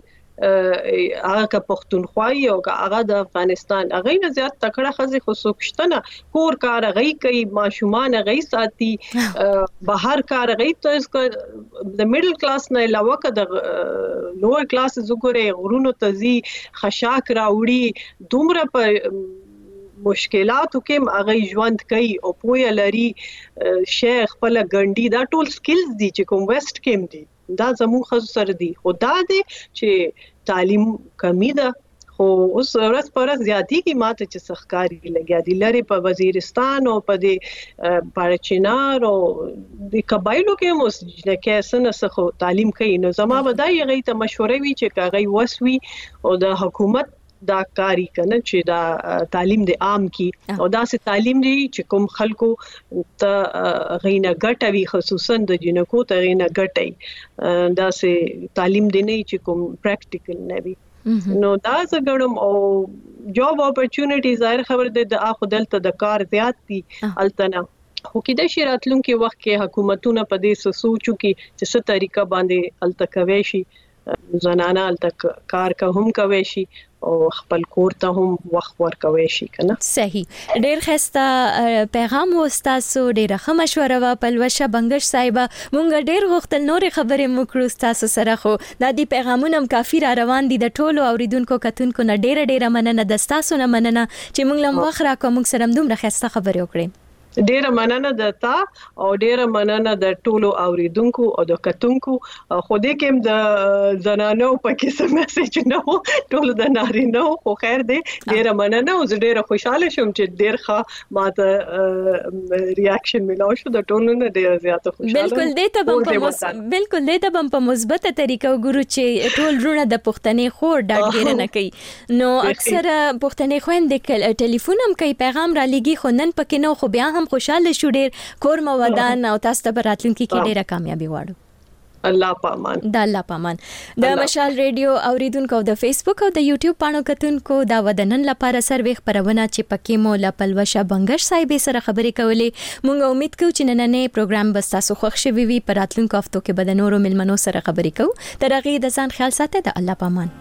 هغه کا پښتونخوای او هغه د افغانستان هغه نه زیات تکړه خزي خو سوکشتنه کور کار غي کوي ماشومان غي ساتي بهر کار غي ته د میډل کلاس نه علاوه کده لوور کلاس زګوري غرونو تزي خشاک راوړي دومره په مشکلاتو کې هغه ژوند کوي او پوهه لري شیخ په لګنډي دا ټول سکلز دي چې کوم ویسټ کې دي دا زموږ خو سره دي خو دا دي چې تعلیم کمی ده خو اوس ورځ پر ورځ زیاتی کی ماته چې سخکاری لګیا دي لري په وزیرستان او په دې پارچینار او د قبایلو کې مو چې کیسه سخو تعلیم کوي نو زما بدای غي ته مشوره وی چې کاغي وسوي او د حکومت دا کاری کنه چې دا تعلیم د عام کی او دا سه تعلیم دی چې کوم خلکو ته غینه ګټوي خصوصا د جنکو ته غینه ګټي دا سه تعلیم دی نه چې کوم پریکټیکل نه وي نو دا زګړم او جاب اپورچونټی ظاهر خبر ده د اخو دلته د کار زیات دي التنا خو کې د شراتلونکو وخت کې حکومتونه په دې سوچو کې چې څه طریقه باندې التکوي شي زنانه التک کار کا هم کوي شي او خپل کور ته هم وخت ورکوي شي کنه صحیح. ډېر خسته پیغام وستاسو ډېر ښه مشوره وا پلوشه بنگش صاحب مونږ ډېر غوښتل نورې خبرې مکړو تاسو سره خو د دې پیغامونه هم کافي را روان دي د ټولو اوریدونکو کتونکو نه ډېر ډېر مننه د تاسو نه مننه چې مونږ لم وخت راکو مونږ سره دومره خسته خبرې وکړې. ډیره مننه د تا او ډیره مننه د ټولو اوریدونکو او د کتونکو خو دې کوم د زنانو پکې سم میسج نه ټولو د نارینه خو خیر دی ډیره مننه او ډیره خوشاله شوم چې ډیر ښه ماته ریاکشن ملاو شو د ټولو نه ډیره زیاته خوشاله بالکل دې ته په بالکل دې ته په مثبته طریقه وګورو چې ټول رونه د پښتنې خور ډاډ ډیر نه کوي نو اکثره پښتنې خويندې ټلیفون هم کوي پیغام را لګي خو نن پکې نو خو بیا خوشاله شو ډیر کور مو ودان او تاسو ته راتلونکي کې ډیره کامیابی غواړو. الله پامان د الله پامان د مشال ریډیو اوریدونکو د فیسبوک او د یوټیوب پاڼو کتونکو دا ودنن لپاره سروې خبرونه چې پکې مو لا پلوشه بنگش صاحب سره خبرې کولې. مونږ امید کوو چې نننې پروګرام به تاسو خوښ شي وي. په راتلونکو هفتو کې به د نورو ملمنو سره خبرې کوو. تر هغه د ځان خیال ساتئ. د الله پامان.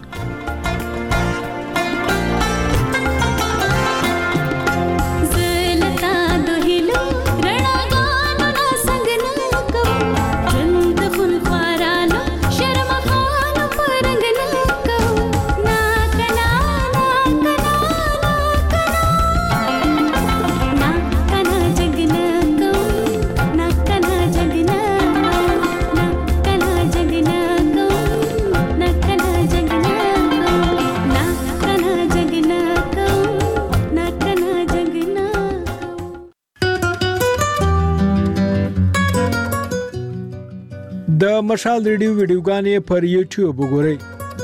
د مشال ریډیو ویډیوګانې پر یوټیوب وګورئ.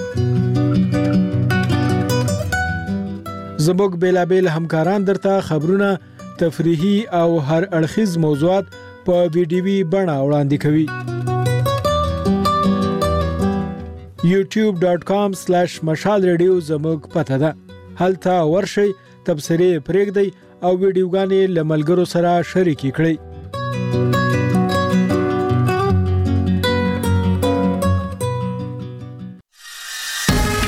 زموږ بیلابیل همکاران درته خبرونه، تفریحي او هر اړخیز موضوعات په ویډیوي بڼه وړاندې کوي. یوټیوب ډاٹ کام سلیش مشال ریډیو زموږ پته ده. هلته ورشئ، تبصرې پرېږدئ او ویډیوګانې له ملګرو سره شریکې کړئ.